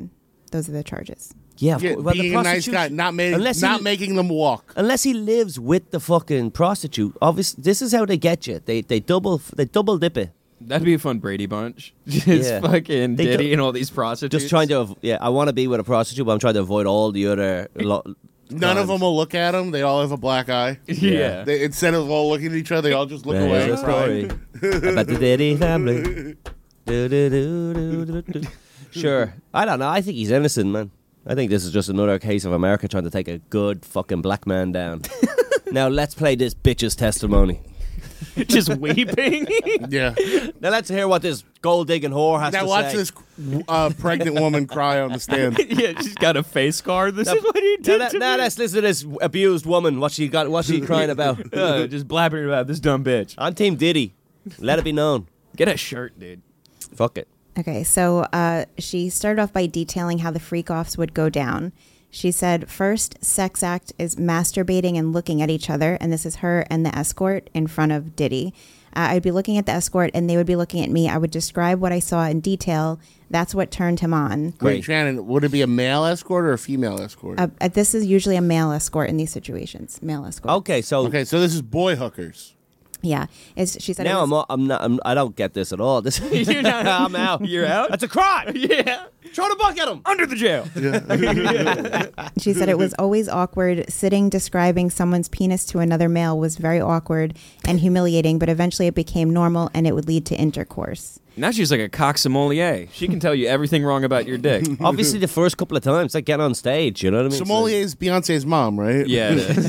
Speaker 6: those are the charges.
Speaker 5: Yeah,
Speaker 4: Yeah,
Speaker 5: well, the
Speaker 4: being a nice
Speaker 5: prostitution-
Speaker 4: guy, not, ma-
Speaker 5: unless he-
Speaker 4: not making them walk.
Speaker 5: Unless he lives with the fucking prostitute. Obviously, this is how they get you. They they double they double dip it.
Speaker 1: That'd be a fun Brady Bunch. Just
Speaker 5: Yeah.
Speaker 1: fucking
Speaker 5: They
Speaker 1: Diddy
Speaker 5: do-
Speaker 1: and all these prostitutes.
Speaker 5: Just trying to, av- yeah. I want to be with a prostitute, but I'm trying to avoid all the other. Lo-
Speaker 4: None of
Speaker 5: crimes.
Speaker 4: them will look at him. They all have a black eye.
Speaker 1: Yeah.
Speaker 4: They, instead of all looking at each other, they all just look
Speaker 5: There's
Speaker 4: away.
Speaker 5: a story about the Diddy family. Do, do, do, do, do, do. Sure. I don't know. I think he's innocent, man. I think this is just another case of America trying to take a good fucking black man down. Now let's play this bitch's testimony.
Speaker 1: Just weeping.
Speaker 4: Yeah.
Speaker 5: Now let's hear what this gold digging whore has
Speaker 4: Now
Speaker 5: to
Speaker 4: watch
Speaker 5: say.
Speaker 4: this uh, pregnant woman cry on the stand.
Speaker 1: Yeah, she's got a face scar. This
Speaker 5: Now-
Speaker 1: is what he
Speaker 5: Now,
Speaker 1: did
Speaker 5: let-
Speaker 1: to
Speaker 5: now
Speaker 1: me.
Speaker 5: let's listen to this abused woman. What she got? What she crying about?
Speaker 1: Uh, just blabbering about this dumb bitch.
Speaker 5: I'm Team Diddy. Let it be known.
Speaker 1: Get a shirt, dude.
Speaker 5: Fuck it.
Speaker 6: Okay, so uh, she started off by detailing how the freak-offs would go down. She said, first sex act is masturbating and looking at each other, and this is her and the escort in front of Diddy. Uh, I'd be looking at the escort, and they would be looking at me. I would describe what I saw in detail. That's what turned him on.
Speaker 4: Wait, Shannon, would it be a male escort or a female escort?
Speaker 6: Uh, uh, this is usually a male escort in these situations. Male escort.
Speaker 5: Okay, so
Speaker 4: okay, so this is boy hookers.
Speaker 6: Yeah, it's, she said. it
Speaker 5: now
Speaker 6: was-
Speaker 5: I'm, all- I'm not. I'm, I don't get this at all. This.
Speaker 1: You're not-
Speaker 5: I'm out.
Speaker 1: You're out?
Speaker 5: That's a crime.
Speaker 1: Yeah.
Speaker 5: Throw the book at him.
Speaker 1: Under the jail.
Speaker 6: She said it was always awkward. Sitting describing someone's penis to another male was very awkward and humiliating, but eventually it became normal and it would lead to intercourse.
Speaker 1: Now she's like a cock sommelier. She can tell you everything wrong about your dick.
Speaker 5: Obviously, the first couple of times, like getting on stage. You know what I mean?
Speaker 4: Sommelier is Beyonce's mom, right?
Speaker 1: Yeah,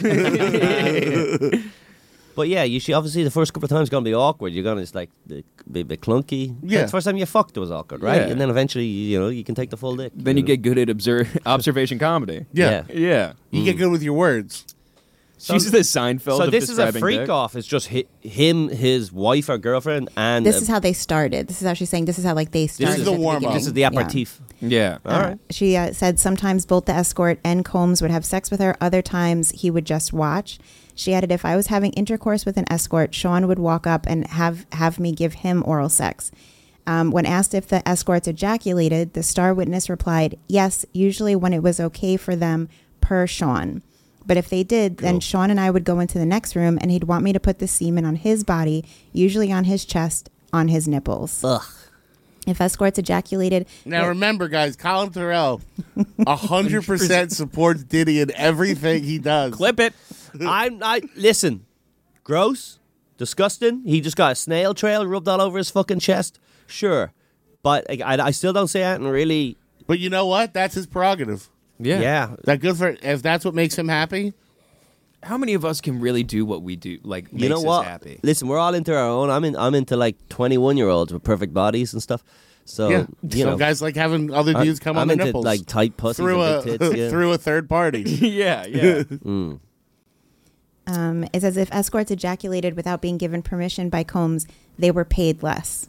Speaker 1: it is.
Speaker 5: But yeah, you see, obviously the first couple of times gonna be awkward. You're gonna it's like be a bit clunky.
Speaker 4: Yeah.
Speaker 5: Like, the first time you fucked it was awkward, right?
Speaker 1: Yeah.
Speaker 5: And then eventually, you know, you can take the full dick.
Speaker 1: Then you get good at observe observation comedy.
Speaker 4: Yeah.
Speaker 5: Yeah.
Speaker 1: Yeah.
Speaker 4: You get good with your words.
Speaker 1: She's the Seinfeld
Speaker 5: So
Speaker 1: of
Speaker 5: this is a
Speaker 1: describing
Speaker 5: freak
Speaker 1: dick.
Speaker 5: off. It's just hi- him, his wife or girlfriend, and
Speaker 6: This
Speaker 5: uh,
Speaker 6: is how they started. This is how she's saying this is how like they started.
Speaker 4: is the
Speaker 6: at
Speaker 4: warm-up.
Speaker 6: beginning.
Speaker 5: this is the
Speaker 6: Yeah.
Speaker 5: aperitif.
Speaker 1: Yeah.
Speaker 5: All right.
Speaker 6: She uh, said sometimes both the escort and Combs would have sex with her. Other times he would just watch. She added, if I was having intercourse with an escort, Sean would walk up and have, have me give him oral sex. Um, when asked if the escorts ejaculated, the star witness replied, yes, usually when it was okay for them per Sean. But if they did, then Sean and I would go into the next room and he'd want me to put the semen on his body, usually on his chest, on his nipples.
Speaker 5: Ugh.
Speaker 6: If escorts ejaculated...
Speaker 4: Now remember, guys, Colin Terrell a hundred percent supports Diddy in everything he does.
Speaker 1: Clip it.
Speaker 5: I'm. I listen. Gross, disgusting. He just got a snail trail rubbed all over his fucking chest. Sure, but I, I, I still don't say that and really.
Speaker 4: But you know what? That's his prerogative.
Speaker 1: Yeah.
Speaker 5: Yeah.
Speaker 4: That good for if that's what makes him happy.
Speaker 1: How many of us can really do what we do? Like, makes
Speaker 5: You know
Speaker 1: us
Speaker 5: what?
Speaker 1: happy.
Speaker 5: Listen, we're all into our own. I'm in. I'm into like twenty-one year olds with perfect bodies and stuff. So
Speaker 4: yeah,
Speaker 5: you
Speaker 4: some
Speaker 5: know,
Speaker 4: guys like having other
Speaker 5: I-
Speaker 4: dudes come
Speaker 5: I'm
Speaker 4: on their
Speaker 5: into,
Speaker 4: nipples
Speaker 5: like tight pussies
Speaker 4: through a
Speaker 5: and big tits. Yeah.
Speaker 4: through a third party.
Speaker 1: yeah, yeah.
Speaker 5: Mm.
Speaker 6: Um, it's as if escorts ejaculated without being given permission by Combs, they were paid less.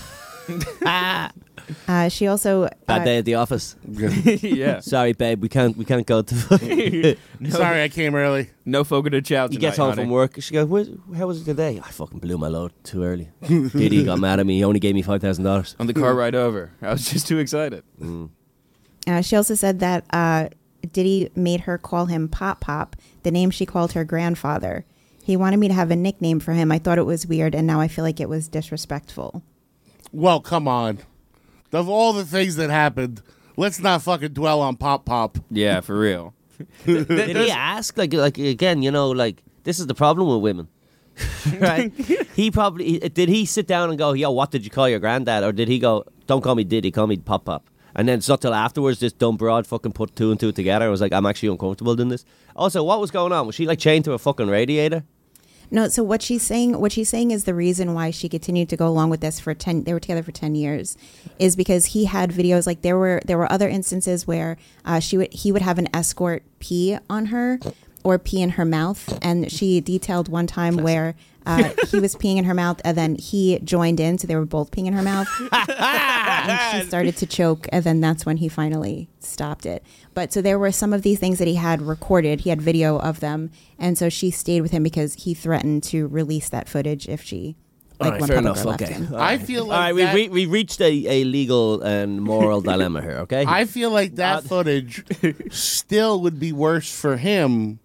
Speaker 6: uh, she also
Speaker 5: Bad
Speaker 6: uh,
Speaker 5: day at the office.
Speaker 1: yeah.
Speaker 5: Sorry, babe. We can't. We can't go to.
Speaker 4: Sorry, I came early.
Speaker 1: No Fogo de Chao
Speaker 5: He
Speaker 1: tonight,
Speaker 5: gets home
Speaker 1: honey.
Speaker 5: from work. She goes, "Where- "How was it today?" I fucking blew my load too early. Diddy got mad at me. He only gave me five thousand dollars.
Speaker 1: On the car ride over. I was just too excited.
Speaker 5: Mm.
Speaker 6: uh, she also said that uh, Diddy made her call him Pop Pop, the name she called her grandfather. He wanted me to have a nickname for him. I thought it was weird, and now I feel like it was disrespectful.
Speaker 4: Well, come on. Of all the things that happened, let's not fucking dwell on Pop Pop.
Speaker 1: Yeah, for real.
Speaker 5: Did he ask? Like, like again, you know, like this is the problem with women, right? He probably did. He sit down and go, "Yo, what did you call your granddad?" Or did he go, "Don't call me Diddy, call me Pop Pop"? And then it's not till afterwards this dumb broad fucking put two and two together. I was like, I'm actually uncomfortable doing this. Also, what was going on? Was she like chained to a fucking radiator?
Speaker 6: No, so what she's saying, what she's saying is the reason why she continued to go along with this for ten. They were together for ten years, is because he had videos. Like there were there were other instances where uh, she would he would have an escort pee on her or pee in her mouth, and she detailed one time where uh, he was peeing in her mouth, and then he joined in, so they were both peeing in her mouth. And she started to choke, and then that's when he finally stopped it. But so there were some of these things that he had recorded. He had video of them, and so she stayed with him because he threatened to release that footage if she like
Speaker 5: All right,
Speaker 6: one
Speaker 5: fair
Speaker 6: puddle
Speaker 5: enough.
Speaker 6: girl left
Speaker 5: Okay.
Speaker 6: in.
Speaker 5: All
Speaker 4: I
Speaker 5: right.
Speaker 4: feel
Speaker 5: All
Speaker 4: like
Speaker 5: right, we
Speaker 4: that-
Speaker 5: we we reached a, a legal and moral dilemma here. Okay.
Speaker 4: I feel like that footage still would be worse for him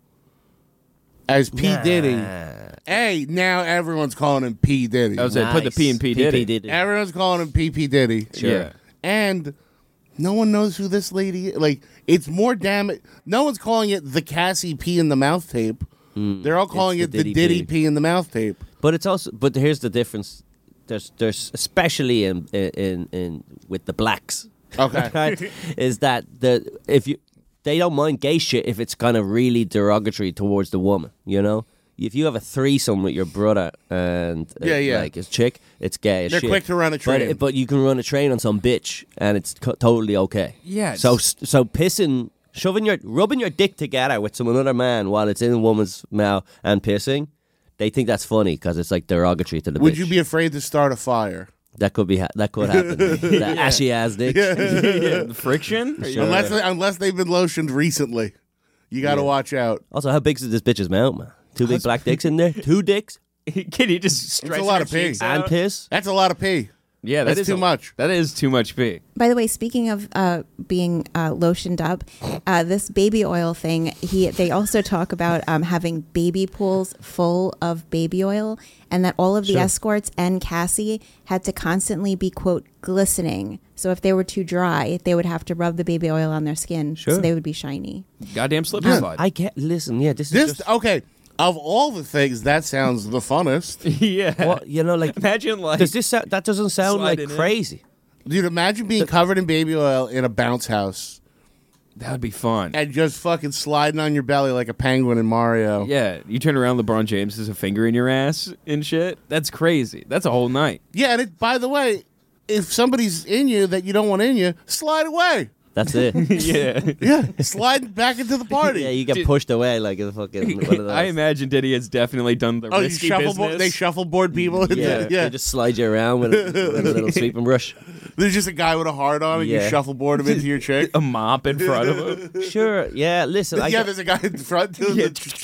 Speaker 4: as P.
Speaker 5: Nah.
Speaker 4: Diddy. Hey, now everyone's calling him P. Diddy.
Speaker 1: I was like, put the P in P. Diddy.
Speaker 5: Diddy.
Speaker 4: Everyone's calling him P. P. Diddy.
Speaker 1: Sure. Yeah.
Speaker 4: And no one knows who this lady is. Like, it's more damn. No one's calling it the Cassie P in the mouth tape.
Speaker 5: Mm,
Speaker 4: They're all calling
Speaker 5: it's
Speaker 4: it the
Speaker 5: the
Speaker 4: Diddy,
Speaker 5: Diddy
Speaker 4: P.
Speaker 5: P.
Speaker 4: in the mouth tape.
Speaker 5: But it's also. But here's the difference. There's there's especially in in in with the blacks.
Speaker 4: Okay.
Speaker 5: Right, is that the if you they don't mind gay shit if it's kind of really derogatory towards the woman. You know. If you have a threesome with your brother and uh,
Speaker 4: Yeah, yeah.
Speaker 5: like his chick, it's gay as
Speaker 4: They're
Speaker 5: shit.
Speaker 4: quick to run a train.
Speaker 5: But, but you can run a train on some bitch, and it's co- totally okay.
Speaker 1: Yeah,
Speaker 5: So
Speaker 1: it's-
Speaker 5: so pissing, shoving your, rubbing your dick together with some another man while it's in a woman's mouth and pissing, they think that's funny because it's like derogatory to the
Speaker 4: Would
Speaker 5: bitch.
Speaker 4: you be afraid to start a fire?
Speaker 5: That could be. Ha- that could happen. That ashy ass dick.
Speaker 4: Yeah.
Speaker 1: The friction?
Speaker 5: Sure.
Speaker 4: Unless, unless they've been lotioned recently. You got to
Speaker 5: Yeah.
Speaker 4: watch out.
Speaker 5: Also, how big is this bitch's mouth, man? Two big black dicks in there. Two dicks
Speaker 1: Can you just stretch
Speaker 4: That's a lot
Speaker 1: your
Speaker 4: of pee.
Speaker 1: cheeks
Speaker 5: and
Speaker 1: out?
Speaker 5: piss.
Speaker 4: That's a lot of pee.
Speaker 1: Yeah, that
Speaker 4: That's
Speaker 1: is
Speaker 4: too
Speaker 1: a-
Speaker 4: much.
Speaker 1: That is too much pee.
Speaker 6: By the way, speaking of uh, being uh, lotioned up, uh, this baby oil thing, he they also talk about um, having baby pools full of baby oil, and that all of the
Speaker 4: Sure.
Speaker 6: escorts and Cassie had to constantly be, quote, glistening. So if they were too dry, they would have to rub the baby oil on their skin
Speaker 5: Sure.
Speaker 6: so they would be shiny.
Speaker 1: Goddamn slip and slide.
Speaker 5: I get. Listen, yeah, this is
Speaker 4: This
Speaker 5: just.
Speaker 4: okay. Of all the things, that sounds the funnest.
Speaker 1: yeah.
Speaker 5: Well, you know, like
Speaker 1: Imagine like
Speaker 5: does this sound, that doesn't sound like
Speaker 1: sliding in.
Speaker 5: crazy.
Speaker 4: Dude, imagine being covered in baby oil in a bounce house
Speaker 1: that would be fun.
Speaker 4: and just fucking sliding on your belly like a penguin in Mario.
Speaker 1: Yeah, you turn around, LeBron James has a finger in your ass and shit. That's crazy. That's a whole night.
Speaker 4: Yeah, and it, by the way, if somebody's in you that you don't want in you, slide away.
Speaker 5: That's it.
Speaker 1: yeah.
Speaker 4: Yeah, slide back into the party.
Speaker 5: Yeah, you get pushed away like a fucking one of those.
Speaker 1: I imagine Diddy has definitely done the
Speaker 4: Oh, you
Speaker 1: risky
Speaker 4: shuffleboard,
Speaker 1: business.
Speaker 4: they shuffleboard people. into-
Speaker 5: yeah,
Speaker 4: yeah.
Speaker 5: they just slide you around with a, with a little sweeping brush.
Speaker 4: There's just a guy with a heart on, and you
Speaker 5: Yeah.
Speaker 4: shuffleboard him into your chick.
Speaker 1: a mop in front of him.
Speaker 5: Sure, yeah. Listen, I
Speaker 4: yeah,
Speaker 5: get-
Speaker 4: there's a guy in front too.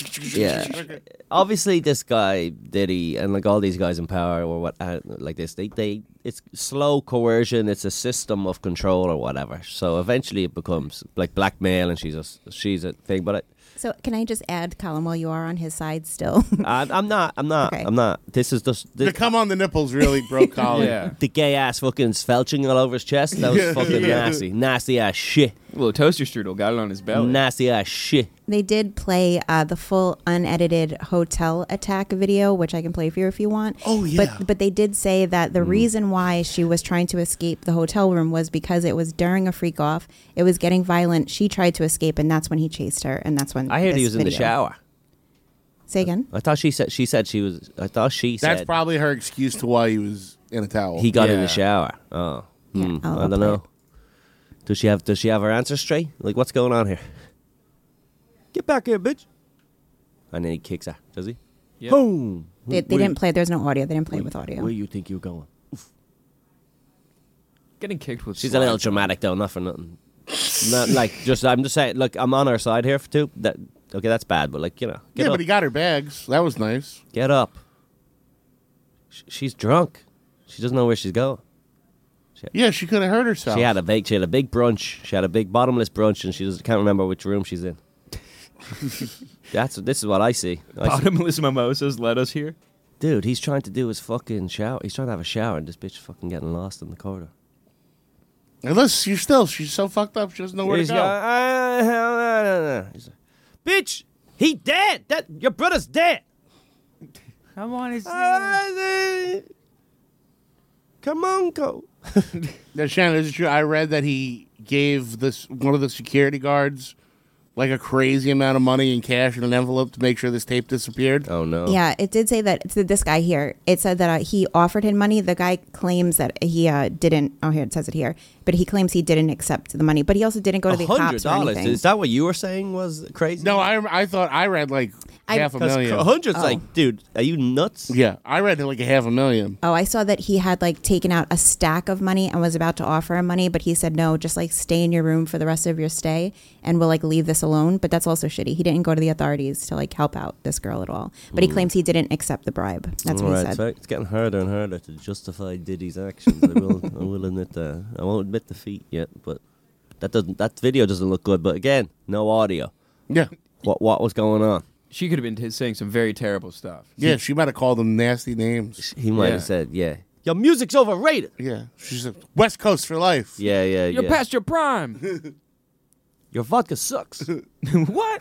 Speaker 5: yeah. Obviously, this guy Diddy and like all these guys in power or what uh, like this, they they it's slow coercion. It's a system of control or whatever. So eventually, it becomes like blackmail, and she's a she's a thing. But I,
Speaker 6: So can I just add, Colin, while you are on his side still?
Speaker 5: I, I'm not. I'm not.
Speaker 6: Okay.
Speaker 5: I'm not. This is just
Speaker 4: The
Speaker 5: this,
Speaker 4: come on the nipples really broke Colin.
Speaker 1: Yeah.
Speaker 5: the gay ass fucking sfelching all over his chest. That was
Speaker 4: Yeah.
Speaker 5: fucking
Speaker 4: Yeah.
Speaker 5: nasty. Nasty ass shit.
Speaker 1: A little toaster strudel got it on his belly.
Speaker 5: Nasty ass shit.
Speaker 6: They did play uh, the full unedited hotel attack video, which I can play for you if you want.
Speaker 4: Oh, yeah.
Speaker 6: But but they did say that the reason why she was trying to escape the hotel room was because it was during a freak off. It was getting violent. She tried to escape, and that's when he chased her. And that's when
Speaker 5: I heard he
Speaker 6: this
Speaker 5: was in the
Speaker 6: video-
Speaker 5: shower.
Speaker 6: Say again.
Speaker 5: I thought she said she said she was. I thought she
Speaker 4: That's
Speaker 5: said
Speaker 4: probably her excuse to why he was in a towel.
Speaker 5: he got in
Speaker 1: Yeah.
Speaker 5: the shower. Oh,
Speaker 6: Yeah,
Speaker 5: hmm,
Speaker 6: I'll-
Speaker 5: I
Speaker 6: I'll
Speaker 5: don't
Speaker 6: play
Speaker 5: know.
Speaker 6: it.
Speaker 5: Does she have? Does she have her answers straight? Like, what's going on here? Get back here, bitch! And then he kicks her. Does he?
Speaker 1: Yep.
Speaker 5: Boom!
Speaker 6: They, they
Speaker 5: Where-
Speaker 6: didn't play. There's no audio. They didn't play it with audio.
Speaker 5: Where you think you're going?
Speaker 1: Getting kicked with
Speaker 5: She's a little
Speaker 1: slides.
Speaker 5: dramatic though, not for nothing. Not like just. I'm just saying. Look, I'm on her side here for two. That okay? That's bad, but like you know, get
Speaker 4: yeah,
Speaker 5: up.
Speaker 4: but he got her bags. That was nice.
Speaker 5: Get up. Sh- She's drunk. She doesn't know where she's going.
Speaker 4: Yeah, she could have hurt herself.
Speaker 5: She had a big, she had a big brunch. She had a big bottomless brunch, and she just can't remember which room she's in. That's this is what I see. I see.
Speaker 1: Bottomless mimosas led us here.
Speaker 5: Dude, he's trying to do his fucking shower. He's trying to have a shower, and this bitch is fucking getting lost in the corridor.
Speaker 4: Unless she's still, she's so fucked up, she doesn't know where
Speaker 5: He's
Speaker 4: to go.
Speaker 5: going, "Ah, hell, no, no, no." He's like, bitch, he dead. That your brother's dead.
Speaker 1: Come on, it's
Speaker 5: Come on, go.
Speaker 4: Now, Shannon, is it true? I read that he gave this one of the security guards like a crazy amount of money in cash in an envelope to make sure this tape disappeared.
Speaker 5: Oh no!
Speaker 6: Yeah, it did say that. It's this guy here. It said that uh, he offered him money. The guy claims that he uh, didn't. Oh, here it says it here. But he claims he didn't accept the money. But he also didn't go to the
Speaker 5: hundred
Speaker 6: cops or
Speaker 5: dollars.
Speaker 6: anything.
Speaker 5: Is that what you were saying was crazy?
Speaker 4: No, I I thought I read like
Speaker 6: I-
Speaker 4: half a
Speaker 5: Because
Speaker 4: million.
Speaker 5: a hundred's
Speaker 6: Oh.
Speaker 5: like, dude, are you nuts?
Speaker 4: Yeah, I read like a half a million.
Speaker 6: Oh, I saw that he had like taken out a stack of money and was about to offer him money, but he said no, just like stay in your room for the rest of your stay, and we'll like leave this alone. But that's also shitty. He didn't go to the authorities to like help out this girl at all. But he
Speaker 5: Mm.
Speaker 6: claims he didn't accept the bribe. That's what
Speaker 5: All
Speaker 6: he
Speaker 5: right,
Speaker 6: said.
Speaker 5: so it's getting harder and harder to justify Diddy's actions. I will, I will admit that. I won't admit defeat yet, but that doesn't. That video doesn't look good. But again, no audio.
Speaker 4: Yeah.
Speaker 5: What What was going on?
Speaker 1: She could have been t- saying some very terrible stuff.
Speaker 4: Yeah, she might have called them nasty names.
Speaker 5: He might
Speaker 1: Yeah.
Speaker 5: have said, "Yeah, your music's overrated."
Speaker 4: Yeah, she's a West Coast for life.
Speaker 5: Yeah, yeah,
Speaker 1: You're
Speaker 5: yeah.
Speaker 1: past your prime.
Speaker 5: Your vodka sucks.
Speaker 1: What?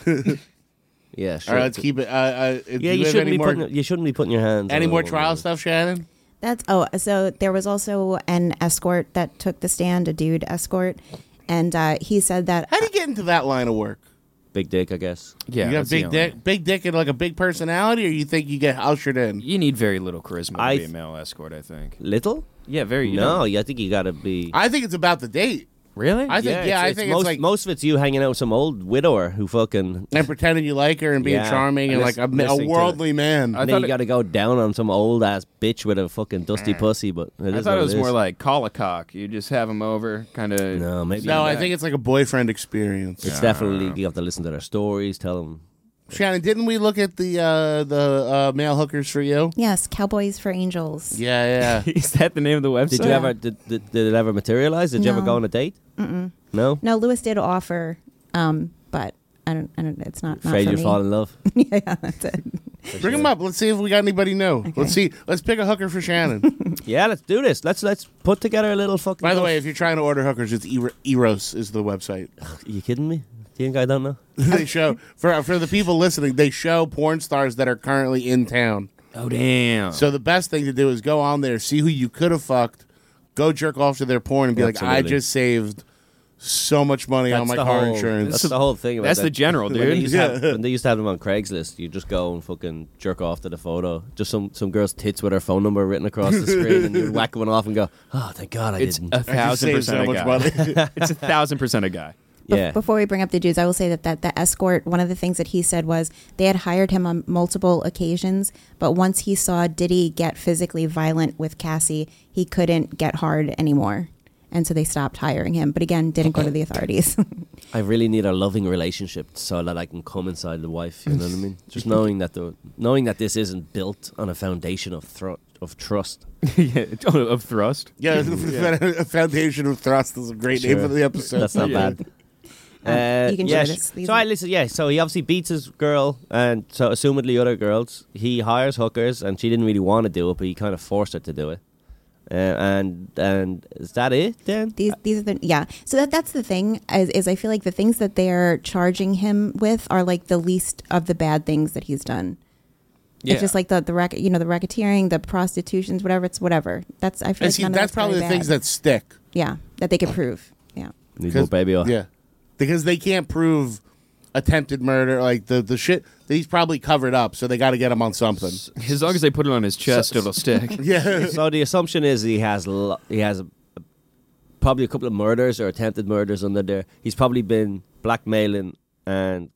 Speaker 5: Yeah, sure.
Speaker 4: All right, let's keep it. Uh, uh, do
Speaker 5: Yeah,
Speaker 4: you
Speaker 5: you
Speaker 4: have
Speaker 5: shouldn't
Speaker 4: any
Speaker 5: be
Speaker 4: more,
Speaker 5: putting. You shouldn't be putting your hands.
Speaker 4: any
Speaker 5: on
Speaker 4: more
Speaker 5: a woman.
Speaker 4: trial stuff, Shannon?
Speaker 6: That's oh, so there was also an escort that took the stand, a dude escort, and uh, he said that.
Speaker 4: How do you get into that line of work?
Speaker 5: Big dick, I guess.
Speaker 1: Yeah,
Speaker 4: you got
Speaker 1: that's the
Speaker 4: big
Speaker 1: only-
Speaker 4: dick, big dick, and like a big personality, or you think you get ushered in?
Speaker 1: You need very little charisma to
Speaker 5: I
Speaker 1: be a
Speaker 5: th-
Speaker 1: male escort, I think.
Speaker 5: Little?
Speaker 1: Yeah, very. You
Speaker 5: No,
Speaker 1: know.
Speaker 5: yeah, I think you gotta be.
Speaker 4: I think it's about the date.
Speaker 1: Really?
Speaker 4: I think, yeah, I think
Speaker 5: most,
Speaker 4: it's like
Speaker 5: most of it's you hanging out with some old widower who fucking.
Speaker 4: and pretending you like her and being
Speaker 5: Yeah,
Speaker 4: charming and
Speaker 5: and
Speaker 4: like a,
Speaker 5: lis-
Speaker 4: a
Speaker 5: listening to
Speaker 4: worldly man.
Speaker 1: I
Speaker 5: And then
Speaker 1: thought
Speaker 5: you
Speaker 1: it-
Speaker 5: got to go down on some old ass bitch with a fucking dusty pussy, but it
Speaker 1: I
Speaker 5: is
Speaker 1: thought
Speaker 5: what
Speaker 1: it was
Speaker 5: is.
Speaker 1: more like call a cock. You just have them over, kind of.
Speaker 5: No, maybe
Speaker 4: no, I
Speaker 5: not.
Speaker 4: think it's like a boyfriend experience.
Speaker 5: It's definitely you have to listen to their stories, tell them.
Speaker 4: Shannon, didn't we look at the uh, the uh, male hookers for you?
Speaker 6: Yes, Cowboys for Angels.
Speaker 4: Yeah, yeah.
Speaker 1: Is that the name of the website?
Speaker 5: Did you ever did, did, did it ever materialize? Did you ever
Speaker 6: No.
Speaker 5: go on a date?
Speaker 6: Mm-mm.
Speaker 5: No.
Speaker 6: No, Lewis did offer, um, but I don't. I don't. It's not. not
Speaker 5: Afraid
Speaker 6: for
Speaker 5: you'll
Speaker 6: me.
Speaker 5: fall in love.
Speaker 6: yeah, yeah, that's it.
Speaker 4: Bring him up. Let's see if we got anybody new. Let's see. Let's pick a hooker for Shannon.
Speaker 5: Yeah, let's do this. Let's let's put together a little fucking.
Speaker 4: By the way, if you're trying to order hookers, it's Ero- Eros is the website.
Speaker 5: Are you kidding me? Do you think I don't know?
Speaker 4: They show for for the people listening. They show porn stars that are currently in town.
Speaker 1: Oh damn!
Speaker 4: So the best thing to do is go on there, see who you could have fucked, go jerk off to their porn, and be like, I
Speaker 5: Absolutely.
Speaker 4: just saved so much money on
Speaker 5: That's
Speaker 4: my
Speaker 5: the
Speaker 4: car
Speaker 5: whole,
Speaker 4: insurance.
Speaker 5: That's the whole thing. About
Speaker 1: That's
Speaker 5: that.
Speaker 1: the general,
Speaker 5: When they,
Speaker 1: dude.
Speaker 5: used to have,
Speaker 4: Yeah.
Speaker 5: when they used to have them on Craigslist, you just go and fucking jerk off to the photo. Just some, some girl's tits with her phone number written across the screen, and you whack one off and go, "Oh, thank God I
Speaker 1: It's
Speaker 5: didn't."
Speaker 1: a thousand
Speaker 4: saved
Speaker 1: percent
Speaker 4: so
Speaker 1: a
Speaker 4: much
Speaker 1: guy.
Speaker 4: money.
Speaker 1: It's a thousand percent a guy.
Speaker 6: Bef-
Speaker 5: yeah.
Speaker 6: Before we bring up the dudes, I will say that, that the escort, one of the things that he said was they had hired him on multiple occasions, but once he saw Diddy get physically violent with Cassie, he couldn't get hard anymore. And so they stopped hiring him. But again, didn't go to the authorities.
Speaker 5: I really need a loving relationship so that I can come inside the wife. You know what I mean? Just knowing that the knowing that this isn't built on a foundation of thro- of trust.
Speaker 1: yeah, of thrust.
Speaker 4: Yeah, a foundation of thrust is a great name
Speaker 5: Sure.
Speaker 4: for the episode.
Speaker 5: That's not
Speaker 1: Yeah.
Speaker 5: bad.
Speaker 6: Um,
Speaker 5: Uh,
Speaker 6: you can
Speaker 5: yeah,
Speaker 6: share
Speaker 5: sh-
Speaker 6: this. These
Speaker 5: So
Speaker 6: are-
Speaker 5: I listen. Yeah, so he obviously beats his girl, and so assumedly other girls. He hires hookers, and she didn't really want to do it, but he kind of forced her to do it. Uh, and and is that it then?
Speaker 6: These these are the yeah. So that that's the thing is, is I feel like the things that they're charging him with are like the least of the bad things that he's done.
Speaker 1: Yeah.
Speaker 6: It's just like the the rack, you know, the racketeering, the prostitutions, whatever. It's whatever. That's I feel
Speaker 4: And
Speaker 6: like
Speaker 4: see,
Speaker 6: none of
Speaker 4: that's
Speaker 6: that's
Speaker 4: probably
Speaker 6: very
Speaker 4: the things
Speaker 6: bad.
Speaker 4: that stick.
Speaker 6: yeah that they could prove. Yeah.
Speaker 5: Need more baby oil.
Speaker 4: Yeah, because they can't prove attempted murder. Like the the shit that he's probably covered up, so they got to get him on something.
Speaker 1: As long as they put it on his chest, it'll stick.
Speaker 4: Yeah.
Speaker 5: So the assumption is he has lo- he has a, probably a couple of murders or attempted murders under there. He's probably been blackmailing and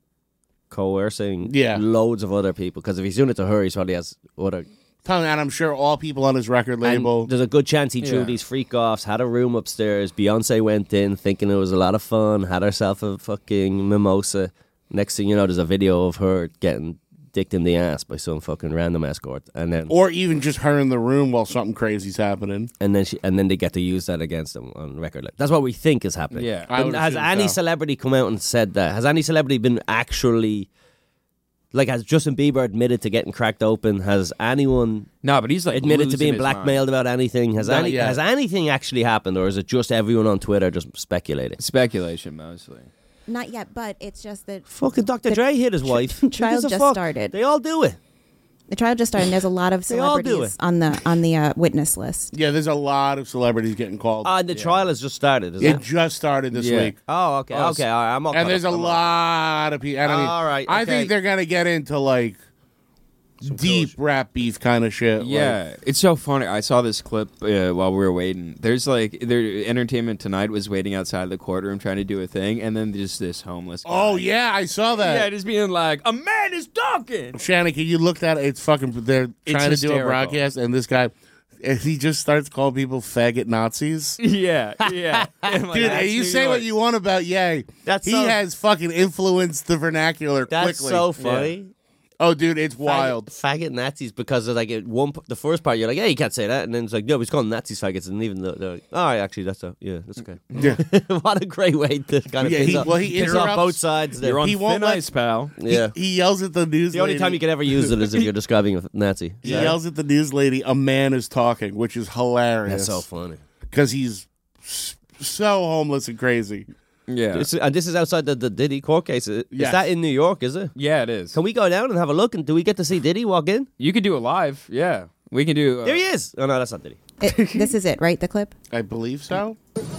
Speaker 5: coercing
Speaker 4: Yeah.
Speaker 5: loads of other people, because if he's doing it to her, he probably has other.
Speaker 4: Telling and I'm sure all people on his record
Speaker 5: And
Speaker 4: label.
Speaker 5: there's a good chance he threw
Speaker 1: Yeah.
Speaker 5: these freak offs, had a room upstairs. Beyonce went in thinking it was a lot of fun, had herself a fucking mimosa. Next thing you know, there's a video of her getting dicked in the ass by some fucking random escort, and then
Speaker 4: Or even just her in the room while something crazy's happening.
Speaker 5: and then she and then they get to use that against them on record. Like, that's what we think is happening.
Speaker 1: Yeah.
Speaker 4: I
Speaker 5: But
Speaker 4: would
Speaker 5: has
Speaker 4: assume
Speaker 5: any
Speaker 4: so.
Speaker 5: celebrity come out and said that? Has any celebrity been actually, like, has Justin Bieber admitted to getting cracked open? Has anyone
Speaker 1: No, but he's like
Speaker 5: admitted to
Speaker 1: losing
Speaker 5: being
Speaker 1: his
Speaker 5: blackmailed about anything? Has
Speaker 4: Not
Speaker 5: any
Speaker 4: yet.
Speaker 5: has anything actually happened, or is it just everyone on Twitter just speculating?
Speaker 1: mind. Speculation mostly.
Speaker 6: Not yet, but it's just that
Speaker 5: Fucking Doctor
Speaker 6: The
Speaker 5: Dre hit his wife. Who
Speaker 6: trial
Speaker 5: gives a
Speaker 6: just
Speaker 5: fuck?
Speaker 6: started.
Speaker 5: They all do it.
Speaker 6: the trial just started. And there's a lot of
Speaker 5: They all do
Speaker 6: celebrities
Speaker 5: it.
Speaker 6: on the on the uh, witness list.
Speaker 4: Yeah, there's a lot of celebrities getting called.
Speaker 5: Ah, and the trial has just started, is
Speaker 4: it
Speaker 5: it?
Speaker 4: just started this
Speaker 1: Yeah.
Speaker 4: week.
Speaker 5: Oh, okay,
Speaker 4: Oh,
Speaker 5: okay. All right, I'm all
Speaker 4: And
Speaker 5: caught
Speaker 4: there's
Speaker 5: up.
Speaker 4: a
Speaker 5: I'm all-
Speaker 4: lot of people. And I mean,
Speaker 5: All right,
Speaker 4: I
Speaker 5: okay.
Speaker 4: think they're going to get into like deep rap beef kind of shit.
Speaker 1: Yeah,
Speaker 4: like,
Speaker 1: it's so funny. I saw this clip uh, while we were waiting. There's like, their Entertainment Tonight was waiting outside the courtroom trying to do a thing, and then just this homeless guy.
Speaker 4: Oh yeah, I saw that.
Speaker 1: Yeah, just being like, a man is talking.
Speaker 4: Shannon, can you look that? It's fucking. They're
Speaker 1: It's
Speaker 4: trying to do a
Speaker 1: hysterical.
Speaker 4: broadcast, and this guy, and he just starts calling people faggot Nazis.
Speaker 1: Yeah, yeah. And like,
Speaker 4: Dude,
Speaker 1: that's
Speaker 4: and you
Speaker 1: New
Speaker 4: say
Speaker 1: York.
Speaker 4: what you want about Ye.
Speaker 5: That's
Speaker 4: he
Speaker 5: so-
Speaker 4: has fucking influenced the vernacular
Speaker 5: That's
Speaker 4: quickly.
Speaker 5: so funny.
Speaker 4: Oh, dude, it's
Speaker 5: Faggot,
Speaker 4: wild.
Speaker 5: faggot Nazis, because of, like it, one the first part you're like, yeah, you can't say that, and then it's like, no, he's calling Nazis faggots, and even though they're like, oh, actually, that's a yeah, that's okay.
Speaker 4: Yeah.
Speaker 5: What a great way to kind of
Speaker 4: Yeah,
Speaker 5: piss,
Speaker 4: he-
Speaker 5: off,
Speaker 4: well, he
Speaker 5: piss off
Speaker 4: interrupts-
Speaker 5: both sides. There.
Speaker 1: You're on
Speaker 4: He won't
Speaker 1: thin
Speaker 4: let-
Speaker 1: ice, pal.
Speaker 5: Yeah,
Speaker 4: He yells at the news.
Speaker 5: the only
Speaker 4: lady.
Speaker 5: time you can ever use it is if you're describing a Nazi.
Speaker 4: He
Speaker 5: Yeah.
Speaker 4: yells at the news lady, "A man is talking," which is hilarious.
Speaker 5: That's so funny.
Speaker 4: because he's s- so homeless and crazy.
Speaker 1: Yeah.
Speaker 5: This is, and this is outside the, the Diddy court case. Is
Speaker 4: Yes.
Speaker 5: that in New York, is it?
Speaker 1: Yeah, it is.
Speaker 5: Can we go down and have a look? And do we get to see Diddy walk in?
Speaker 1: You could do it live. Yeah. We can do. Uh,
Speaker 5: There he is. Oh, no, that's not Diddy.
Speaker 6: It, this is it, right? The clip?
Speaker 4: I believe so.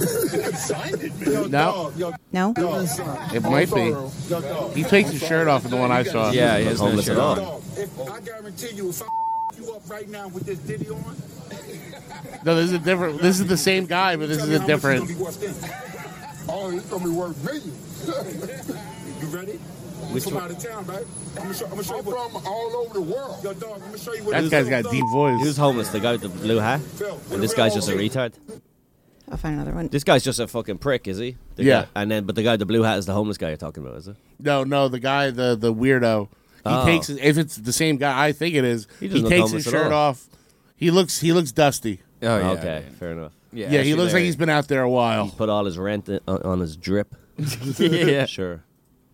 Speaker 3: Yo,
Speaker 4: No.
Speaker 3: yo,
Speaker 6: No?
Speaker 4: It might be. He takes his shirt off in the one I saw.
Speaker 1: Yeah, he has no
Speaker 5: Homeless
Speaker 1: shirt
Speaker 5: at all.
Speaker 1: on.
Speaker 3: dog, if I guarantee you, if I you up right now with this Diddy on,
Speaker 4: No, this is a different. This is the same guy, but this
Speaker 3: tell
Speaker 4: is
Speaker 3: me
Speaker 4: a
Speaker 3: how much it's
Speaker 4: different.
Speaker 3: gonna be worth then. Oh, it's gonna be worth millions. You ready?
Speaker 5: Which
Speaker 3: From
Speaker 5: one?
Speaker 3: out of town, right? I'm gonna show, I'm gonna show you what, from all over the world. Yo, dog, I'm gonna show you what
Speaker 4: That
Speaker 3: this
Speaker 4: guy's
Speaker 3: is,
Speaker 4: got a
Speaker 3: dog.
Speaker 4: deep voice.
Speaker 5: Who's homeless? The guy with the blue hat? And this guy's just a retard?
Speaker 6: I'll find another one.
Speaker 5: This guy's just a fucking prick, is he? The
Speaker 4: Yeah.
Speaker 5: guy- and then, but the guy with the blue hat is the homeless guy you're talking about, is it?
Speaker 4: No, no, the guy, the the weirdo. He
Speaker 5: Oh.
Speaker 4: takes his, if it's the same guy, I think it is.
Speaker 5: He
Speaker 4: He,
Speaker 5: doesn't look
Speaker 4: takes
Speaker 5: homeless
Speaker 4: his
Speaker 5: at
Speaker 4: shirt
Speaker 5: all.
Speaker 4: off. He looks he looks dusty.
Speaker 1: Oh, yeah.
Speaker 5: okay, fair enough.
Speaker 1: Yeah,
Speaker 4: Yeah, he
Speaker 1: actually,
Speaker 4: looks like
Speaker 1: there-
Speaker 4: he's been out there a while.
Speaker 5: Put all his rent in, on, on his drip.
Speaker 1: Yeah.
Speaker 5: Sure.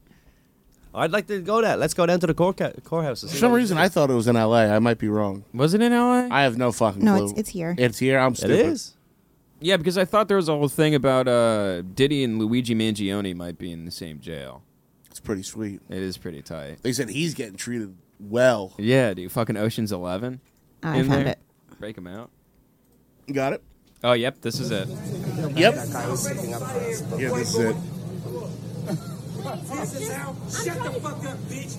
Speaker 5: I'd like to go that. Let's go down to the court ca- courthouse. and
Speaker 4: For
Speaker 5: see
Speaker 4: some
Speaker 5: what-
Speaker 4: reason, I thought it was in L A. I might be wrong.
Speaker 1: Was it in L A?
Speaker 4: I have no fucking
Speaker 6: No,
Speaker 4: clue.
Speaker 6: it's it's here.
Speaker 4: It's here. I'm
Speaker 5: It
Speaker 4: stupid.
Speaker 5: is.
Speaker 1: Yeah, because I thought there was a whole thing about uh, Diddy and Luigi Mangione might be in the same jail.
Speaker 4: It's pretty sweet.
Speaker 1: It is pretty tight.
Speaker 4: They said he's getting treated well.
Speaker 1: Yeah, dude. Fucking Ocean's Eleven.
Speaker 6: I
Speaker 1: in
Speaker 6: found
Speaker 1: there.
Speaker 6: it.
Speaker 1: Break him out.
Speaker 4: Got it?
Speaker 1: Oh, yep. This is it.
Speaker 4: Yep. Yeah, this is it.
Speaker 3: Shut the fuck up, bitch.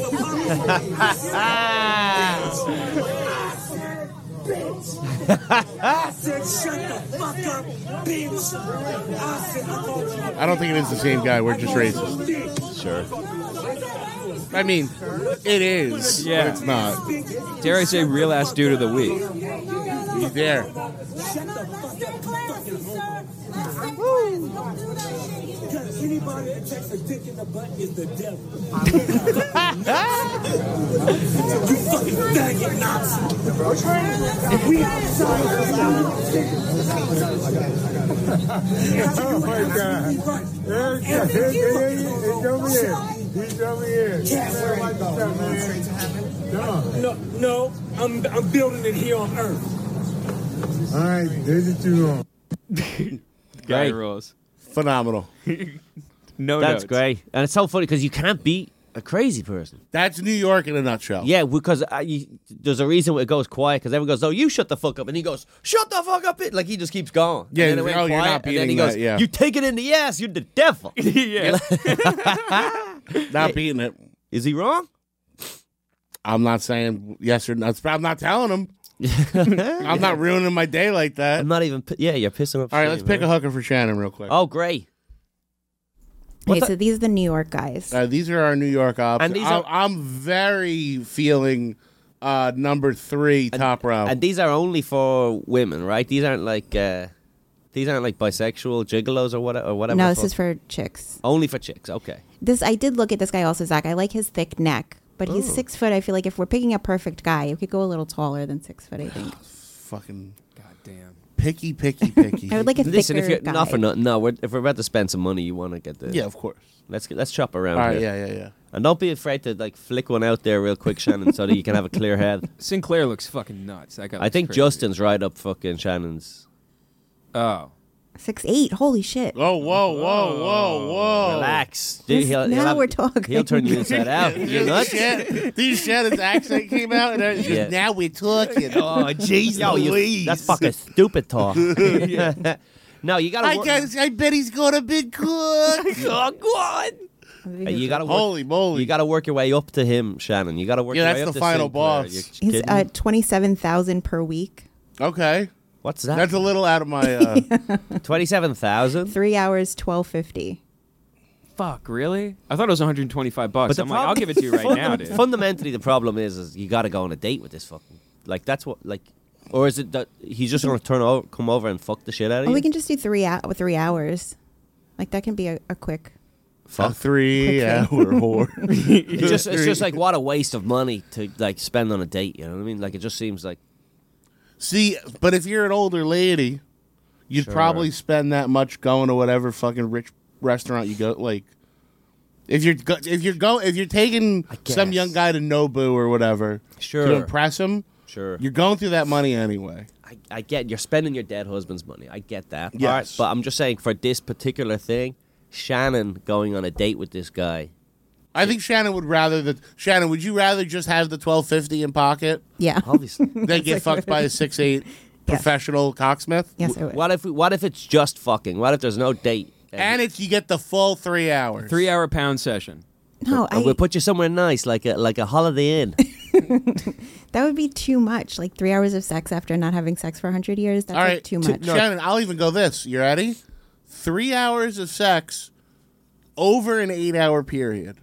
Speaker 3: I said, shut the fuck up, bitch. I said, I thought you
Speaker 4: I don't think it is the same guy. We're just racist.
Speaker 5: Sure.
Speaker 4: I mean, it is.
Speaker 1: Yeah.
Speaker 4: But it's not.
Speaker 1: Dare I say, real ass dude of the week.
Speaker 4: He's there.
Speaker 3: Anybody that takes a dick in the butt is the devil. You fucking faggot Nazi. We outside. Oh my God. Yeah, yeah, yeah, yeah. He over here. He's over here. No, no, I'm, I'm building it here on Earth. All right, there's it too long.
Speaker 1: Guy
Speaker 5: Great.
Speaker 1: rules.
Speaker 4: Phenomenal.
Speaker 1: No
Speaker 5: That's
Speaker 1: notes.
Speaker 5: great. And it's so funny because you can't beat a crazy person.
Speaker 4: That's New York in a nutshell.
Speaker 5: Yeah, because uh, you, there's a reason it goes quiet because everyone goes, "Oh, you shut the fuck up," and he goes, "Shut the fuck up!" It like he just keeps going.
Speaker 4: Yeah,
Speaker 5: and then it went
Speaker 4: oh, you're
Speaker 5: quiet,
Speaker 4: not
Speaker 5: and then he
Speaker 4: beating
Speaker 5: goes,
Speaker 4: that, yeah.
Speaker 5: "You take it in the ass, you're the devil."
Speaker 1: yeah.
Speaker 4: Not beating it.
Speaker 5: Is he wrong?
Speaker 4: I'm not saying yes or no. I'm not telling him. I'm not ruining my day like that.
Speaker 5: I'm not even. pi- Yeah, you're pissing up.
Speaker 4: All right, let's pick a hooker for Shannon real quick.
Speaker 5: Oh, great.
Speaker 6: Okay,
Speaker 5: What's
Speaker 6: so these are the New York guys.
Speaker 4: Uh, these are our New York options.
Speaker 5: And these
Speaker 4: I'm,
Speaker 5: are-
Speaker 4: I'm very feeling uh, number three top row.
Speaker 5: And these are only for women, right? These aren't like. Uh, these aren't like bisexual gigolos or whatever. Or whatever
Speaker 6: No,
Speaker 5: the
Speaker 6: this
Speaker 5: fuck.
Speaker 6: is for chicks.
Speaker 5: Only for chicks. Okay.
Speaker 6: This I did look at this guy also, Zach. I like his thick neck, but he's
Speaker 5: Oh.
Speaker 6: six foot. I feel like if we're picking a perfect guy, it could go a little taller than six foot. I think.
Speaker 4: Fucking
Speaker 1: Goddamn.
Speaker 4: picky, picky, picky.
Speaker 6: I would like a
Speaker 5: Listen, if
Speaker 6: thicker
Speaker 5: you're
Speaker 6: guy.
Speaker 5: not for nothing, no. We're, if we're about to spend some money, you want to get the.
Speaker 4: Yeah, of course.
Speaker 5: Let's let's chop around.
Speaker 4: All right,
Speaker 5: here.
Speaker 4: yeah, yeah, yeah.
Speaker 5: And don't be afraid to like flick one out there real quick, Shannon, so that you can have a clear head.
Speaker 1: Sinclair looks fucking nuts. That guy
Speaker 5: I
Speaker 1: looks
Speaker 5: think
Speaker 1: crazy.
Speaker 5: Justin's right up fucking Shannon's.
Speaker 1: Oh.
Speaker 6: Six eight. Holy shit!
Speaker 4: Oh, whoa, whoa, whoa, whoa.
Speaker 5: Relax.
Speaker 6: This-
Speaker 5: Dude, he'll,
Speaker 6: now
Speaker 5: he'll have-
Speaker 6: we're talking.
Speaker 5: He'll turn you inside out. You nuts?
Speaker 4: Shan- These Shannon's accent came out, and I-
Speaker 5: Yeah.
Speaker 4: now we're talking. Oh, jeez,
Speaker 5: Yo, you,
Speaker 4: Louise.
Speaker 5: that's fucking stupid talk. No, you gotta.
Speaker 4: I
Speaker 5: work-
Speaker 4: guess I bet he's gonna be good.
Speaker 5: Oh, God. Uh, you gotta work,
Speaker 4: Holy moly!
Speaker 5: You got to work your way up to him, Shannon. You got to work.
Speaker 4: Yeah,
Speaker 5: your way
Speaker 4: that's
Speaker 5: up
Speaker 4: the
Speaker 5: to
Speaker 4: final
Speaker 5: Sinclair.
Speaker 4: boss.
Speaker 5: You're
Speaker 6: He's
Speaker 5: kidding
Speaker 6: uh,
Speaker 5: me?
Speaker 6: twenty-seven thousand per week.
Speaker 4: Okay.
Speaker 5: What's that?
Speaker 4: That's a little out of my. Uh...
Speaker 5: Twenty-seven thousand.
Speaker 6: Three hours, twelve fifty.
Speaker 1: Fuck, really? I thought it was one hundred twenty-five bucks.
Speaker 5: But the
Speaker 1: I'm like,
Speaker 5: problem-
Speaker 1: I'll give it to you right now, dude.
Speaker 5: Fundamentally, the problem is, is you got to go on a date with this fucking. Like that's what like, or is it that he's just gonna turn over, come over and fuck the shit out of
Speaker 6: Oh,
Speaker 5: you?
Speaker 6: we can just do three hou- three hours. Like that can be a, a quick.
Speaker 5: Fuck.
Speaker 4: A three-hour whore.
Speaker 5: It's just it's just like what a waste of money to like spend on a date. You know what I mean? Like it just seems like.
Speaker 4: See, but if you're an older lady, you'd
Speaker 5: Sure.
Speaker 4: probably spend that much going to whatever fucking rich restaurant you go. Like, if you're go- if you're go if you're taking some
Speaker 5: guess.
Speaker 4: young guy to Nobu or whatever
Speaker 5: Sure.
Speaker 4: to impress him,
Speaker 5: Sure.
Speaker 4: you're going through that money anyway.
Speaker 5: I, I get you're spending your dead husband's money. I get that.
Speaker 4: Yes.
Speaker 5: All right, but I'm just saying for this particular thing, Shannon going on a date with this guy.
Speaker 4: I think Shannon would rather that. Shannon, would you rather just have the twelve fifty in pocket
Speaker 6: Yeah.
Speaker 5: Obviously.
Speaker 4: than get fucked by a six eight professional cocksmith?
Speaker 6: Yes, I would.
Speaker 5: What if we, what if it's just fucking? What if there's no date?
Speaker 4: And it's you get the full three hours.
Speaker 1: Three hour pound session.
Speaker 6: No,
Speaker 5: And
Speaker 6: I,
Speaker 5: we'll put you somewhere nice, like a like a Holiday Inn.
Speaker 6: that would be too much. Like three hours of sex after not having sex for a hundred years. That's
Speaker 4: All
Speaker 6: like
Speaker 4: right,
Speaker 6: too
Speaker 4: t-
Speaker 6: much.
Speaker 4: Shannon, I'll even go this. You ready? Three hours of sex over an eight-hour period.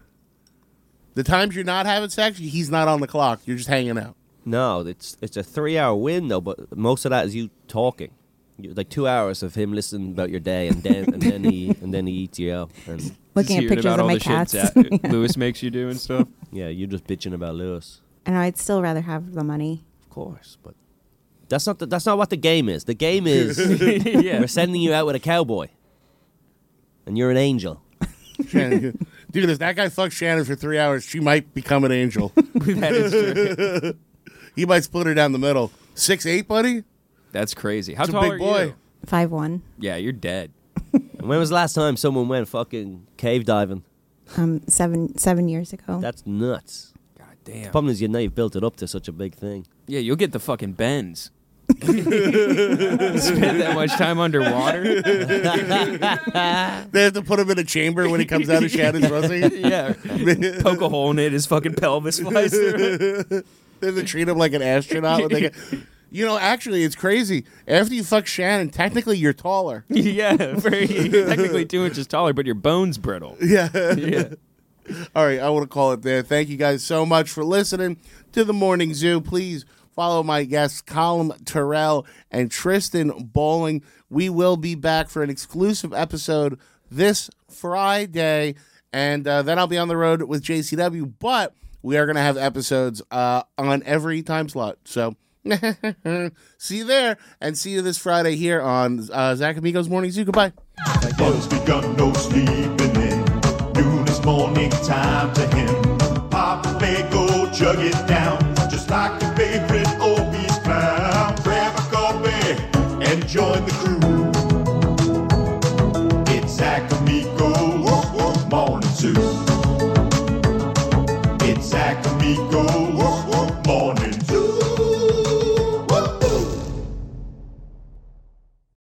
Speaker 4: The times you're not having sex, he's not on the clock. You're just hanging out.
Speaker 5: No, it's it's a three hour window, but most of that is you talking. You, like two hours of him listening about your day, and then and then he and then he eats you out. And
Speaker 6: Looking at
Speaker 1: Hearing
Speaker 6: pictures
Speaker 1: about
Speaker 6: of
Speaker 1: all
Speaker 6: my
Speaker 1: the shit
Speaker 6: cats.
Speaker 1: that Lewis makes you do and stuff.
Speaker 5: yeah, you're just bitching about Lewis.
Speaker 6: And I'd still rather have the money.
Speaker 5: Of course, but that's not the, that's not what the game is. The game is
Speaker 1: Yeah.
Speaker 5: we're sending you out with a cowboy, and you're an angel.
Speaker 4: Shannon, dude, if that guy fucks Shannon for three hours, she might become an angel.
Speaker 1: That is true.
Speaker 4: He might split her down the middle. Six eight, buddy?
Speaker 1: That's crazy. How
Speaker 4: It's a
Speaker 1: tall
Speaker 4: big
Speaker 1: are
Speaker 4: boy.
Speaker 1: you?
Speaker 6: Five one.
Speaker 1: Yeah, you're dead.
Speaker 5: And when was the last time someone went fucking cave diving?
Speaker 6: Um, seven seven years ago.
Speaker 5: That's nuts.
Speaker 1: God damn.
Speaker 5: The problem is you know you've built it up to such a big thing.
Speaker 1: Yeah, you'll get the fucking bends. Spend that much time underwater.
Speaker 4: They have to put him in a chamber when he comes out of Shannon's pussy.
Speaker 1: Yeah. Poke a hole in it, his fucking pelvis flies through it.
Speaker 4: They have to treat him like an astronaut. When they get, you know, actually, it's crazy. After you fuck Shannon, technically you're taller.
Speaker 1: Yeah, very technically two inches taller, but your bone's brittle.
Speaker 4: Yeah.
Speaker 1: Yeah.
Speaker 4: All right, I want to call it there. Thank you guys so much for listening to the Morning Zoo. Please follow my guests, Colin Terrell and Tristan Bowling. We will be back for an exclusive episode this Friday, and uh, then I'll be on the road with J C W, but we are going to have episodes uh, on every time slot. So see you there, and see you this Friday here on uh, Zach Amigo's Morning Zoo. Goodbye.
Speaker 3: Once begun, no sleeping in. Noon is morning time to him. Pop a Fago, chug it down, just like your favorite obese clown. Grab a coffee and join the crew. It's Zach Amigo's Morning Zoo. It's Zach Amigo's